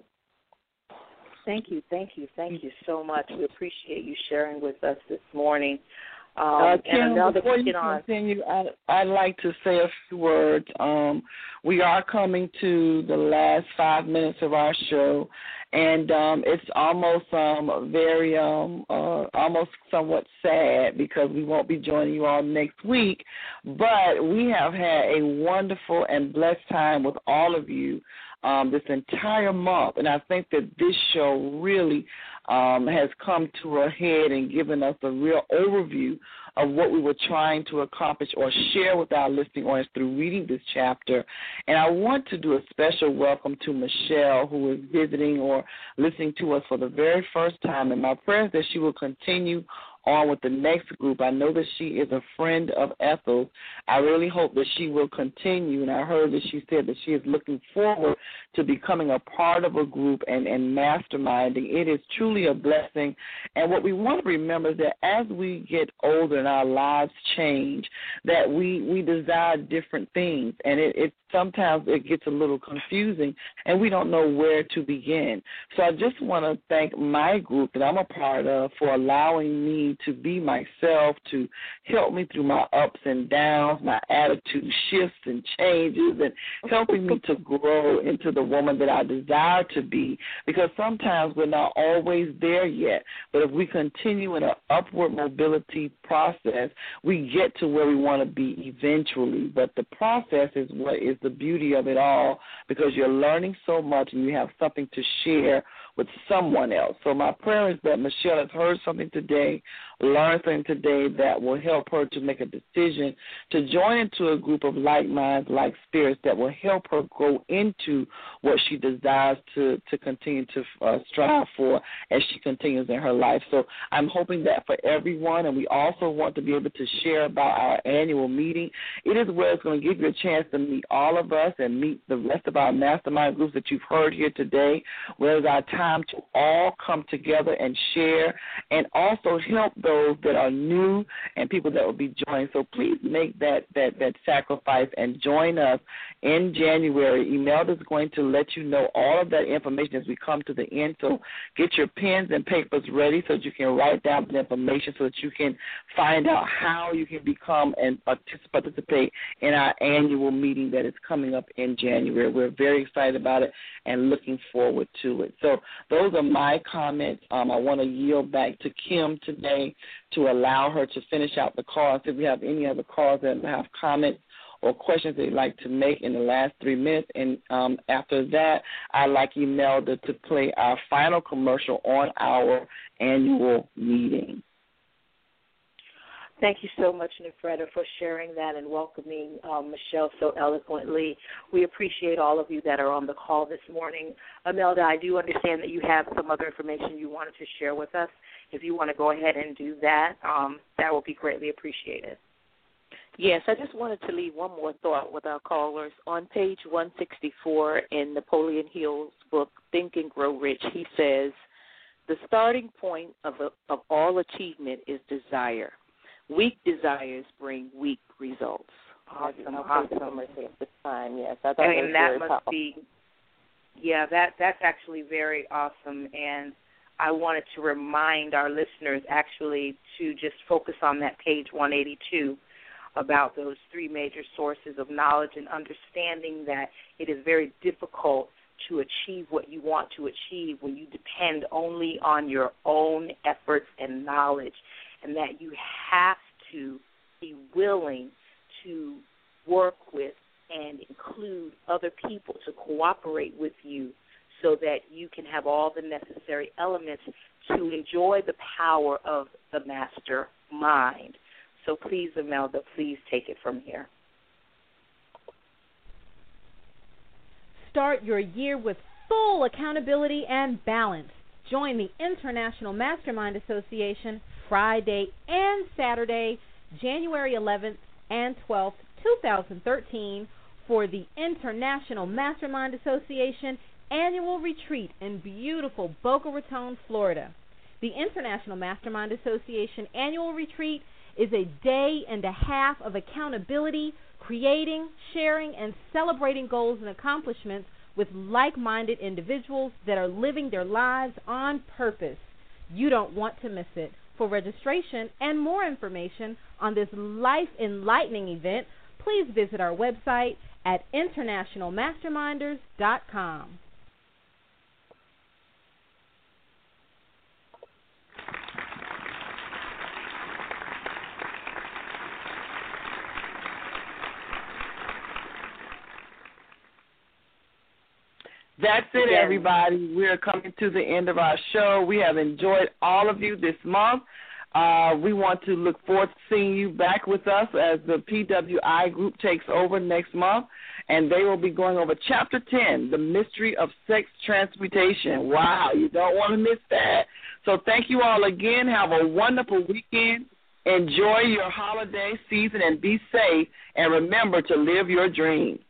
Thank you, thank you, thank you so much. We appreciate you sharing with us this morning. Um, uh, Kim, and another before you on. continue, I, I'd like to say a few words. Um, we are coming to the last five minutes of our show, and um, it's almost um, very, um, uh, almost somewhat sad because we won't be joining you all next week, but we have had a wonderful and blessed time with all of you Um, this entire month, and I think that this show really um, has come to a head and given us a real overview of what we were trying to accomplish or share with our listening audience through reading this chapter. And I want to do a special welcome to Michelle, who is visiting or listening to us for the very first time. And my prayer is that she will continue on with the next group. I know that she is a friend of Ethel's. I really hope that she will continue, and I heard that she said that she is looking forward to becoming a part of a group and, and masterminding. It is truly a blessing, and what we want to remember is that as we get older and our lives change, that we, we desire different things, and it, it sometimes it gets a little confusing, and we don't know where to begin. So I just want to thank my group that I'm a part of for allowing me to be myself, to help me through my ups and downs, my attitude shifts and changes, and helping me to grow into the woman that I desire to be, because sometimes we're not always there yet. But if we continue in an upward mobility process, we get to where we want to be eventually. But the process is what is the beauty of it all, because you're learning so much and you have something to share with someone else. So my prayer is that Michelle has heard something today, learned something today that will help her to make a decision to join into a group of like minds, like spirits that will help her grow into what she desires to, to continue to uh, strive for as she continues in her life. So I'm hoping that for everyone, and we also want to be able to share about our annual meeting. It is where it's going to give you a chance to meet all of us and meet the rest of our mastermind groups that you've heard here today, where it's our time to all come together and share and also help those that are new and people that will be joining. So please make that, that, that sacrifice and join us in January. Imelda is going to let you know all of that information as we come to the end. So get your pens and papers ready so that you can write down the information so that you can find out how you can become and participate in our annual meeting that is coming up in January. We're very excited about it and looking forward to it. So those are my comments. Um, I want to yield back to Kim today to allow her to finish out the calls. If we have any other calls that have comments or questions they'd like to make in the last three minutes. And um, after that, I'd like Imelda to play our final commercial on our annual meeting. Thank you so much, Nefreda, for sharing that and welcoming um, Michelle so eloquently. We appreciate all of you that are on the call this morning. Imelda, I do understand that you have some other information you wanted to share with us. If you want to go ahead and do that, um, that will be greatly appreciated. Yes, I just wanted to leave one more thought with our callers. On page one sixty-four in Napoleon Hill's book, Think and Grow Rich, he says, the starting point of, a, of all achievement is desire. Weak desires bring weak results. Awesome, awesome. This time, yes. I thought and that, that was must powerful. be, yeah, that that's actually very awesome. And I wanted to remind our listeners actually to just focus on that page one eighty-two about those three major sources of knowledge and understanding that it is very difficult to achieve what you want to achieve when you depend only on your own efforts and knowledge, and that you have to be willing to work with and include other people to cooperate with you so that you can have all the necessary elements to enjoy the power of the master mind. So please, Imelda, please take it from here. Start your year with full accountability and balance. Join the International Mastermind Association Friday and Saturday, January eleventh and twelfth, twenty thirteen, for the International Mastermind Association Annual Retreat in beautiful Boca Raton, Florida. The International Mastermind Association Annual Retreat is a day and a half of accountability, creating, sharing, and celebrating goals and accomplishments with like-minded individuals that are living their lives on purpose. You don't want to miss it. For registration and more information on this life-enlightening event, please visit our website at international masterminders dot com. That's it, Again. everybody. We're coming to the end of our show. We have enjoyed all of you this month. Uh, we want to look forward to seeing you back with us as the P W I group takes over next month, and they will be going over Chapter ten, The Mystery of Sex Transmutation. Wow, you don't want to miss that. So thank you all again. Have a wonderful weekend. Enjoy your holiday season and be safe, and remember to live your dreams.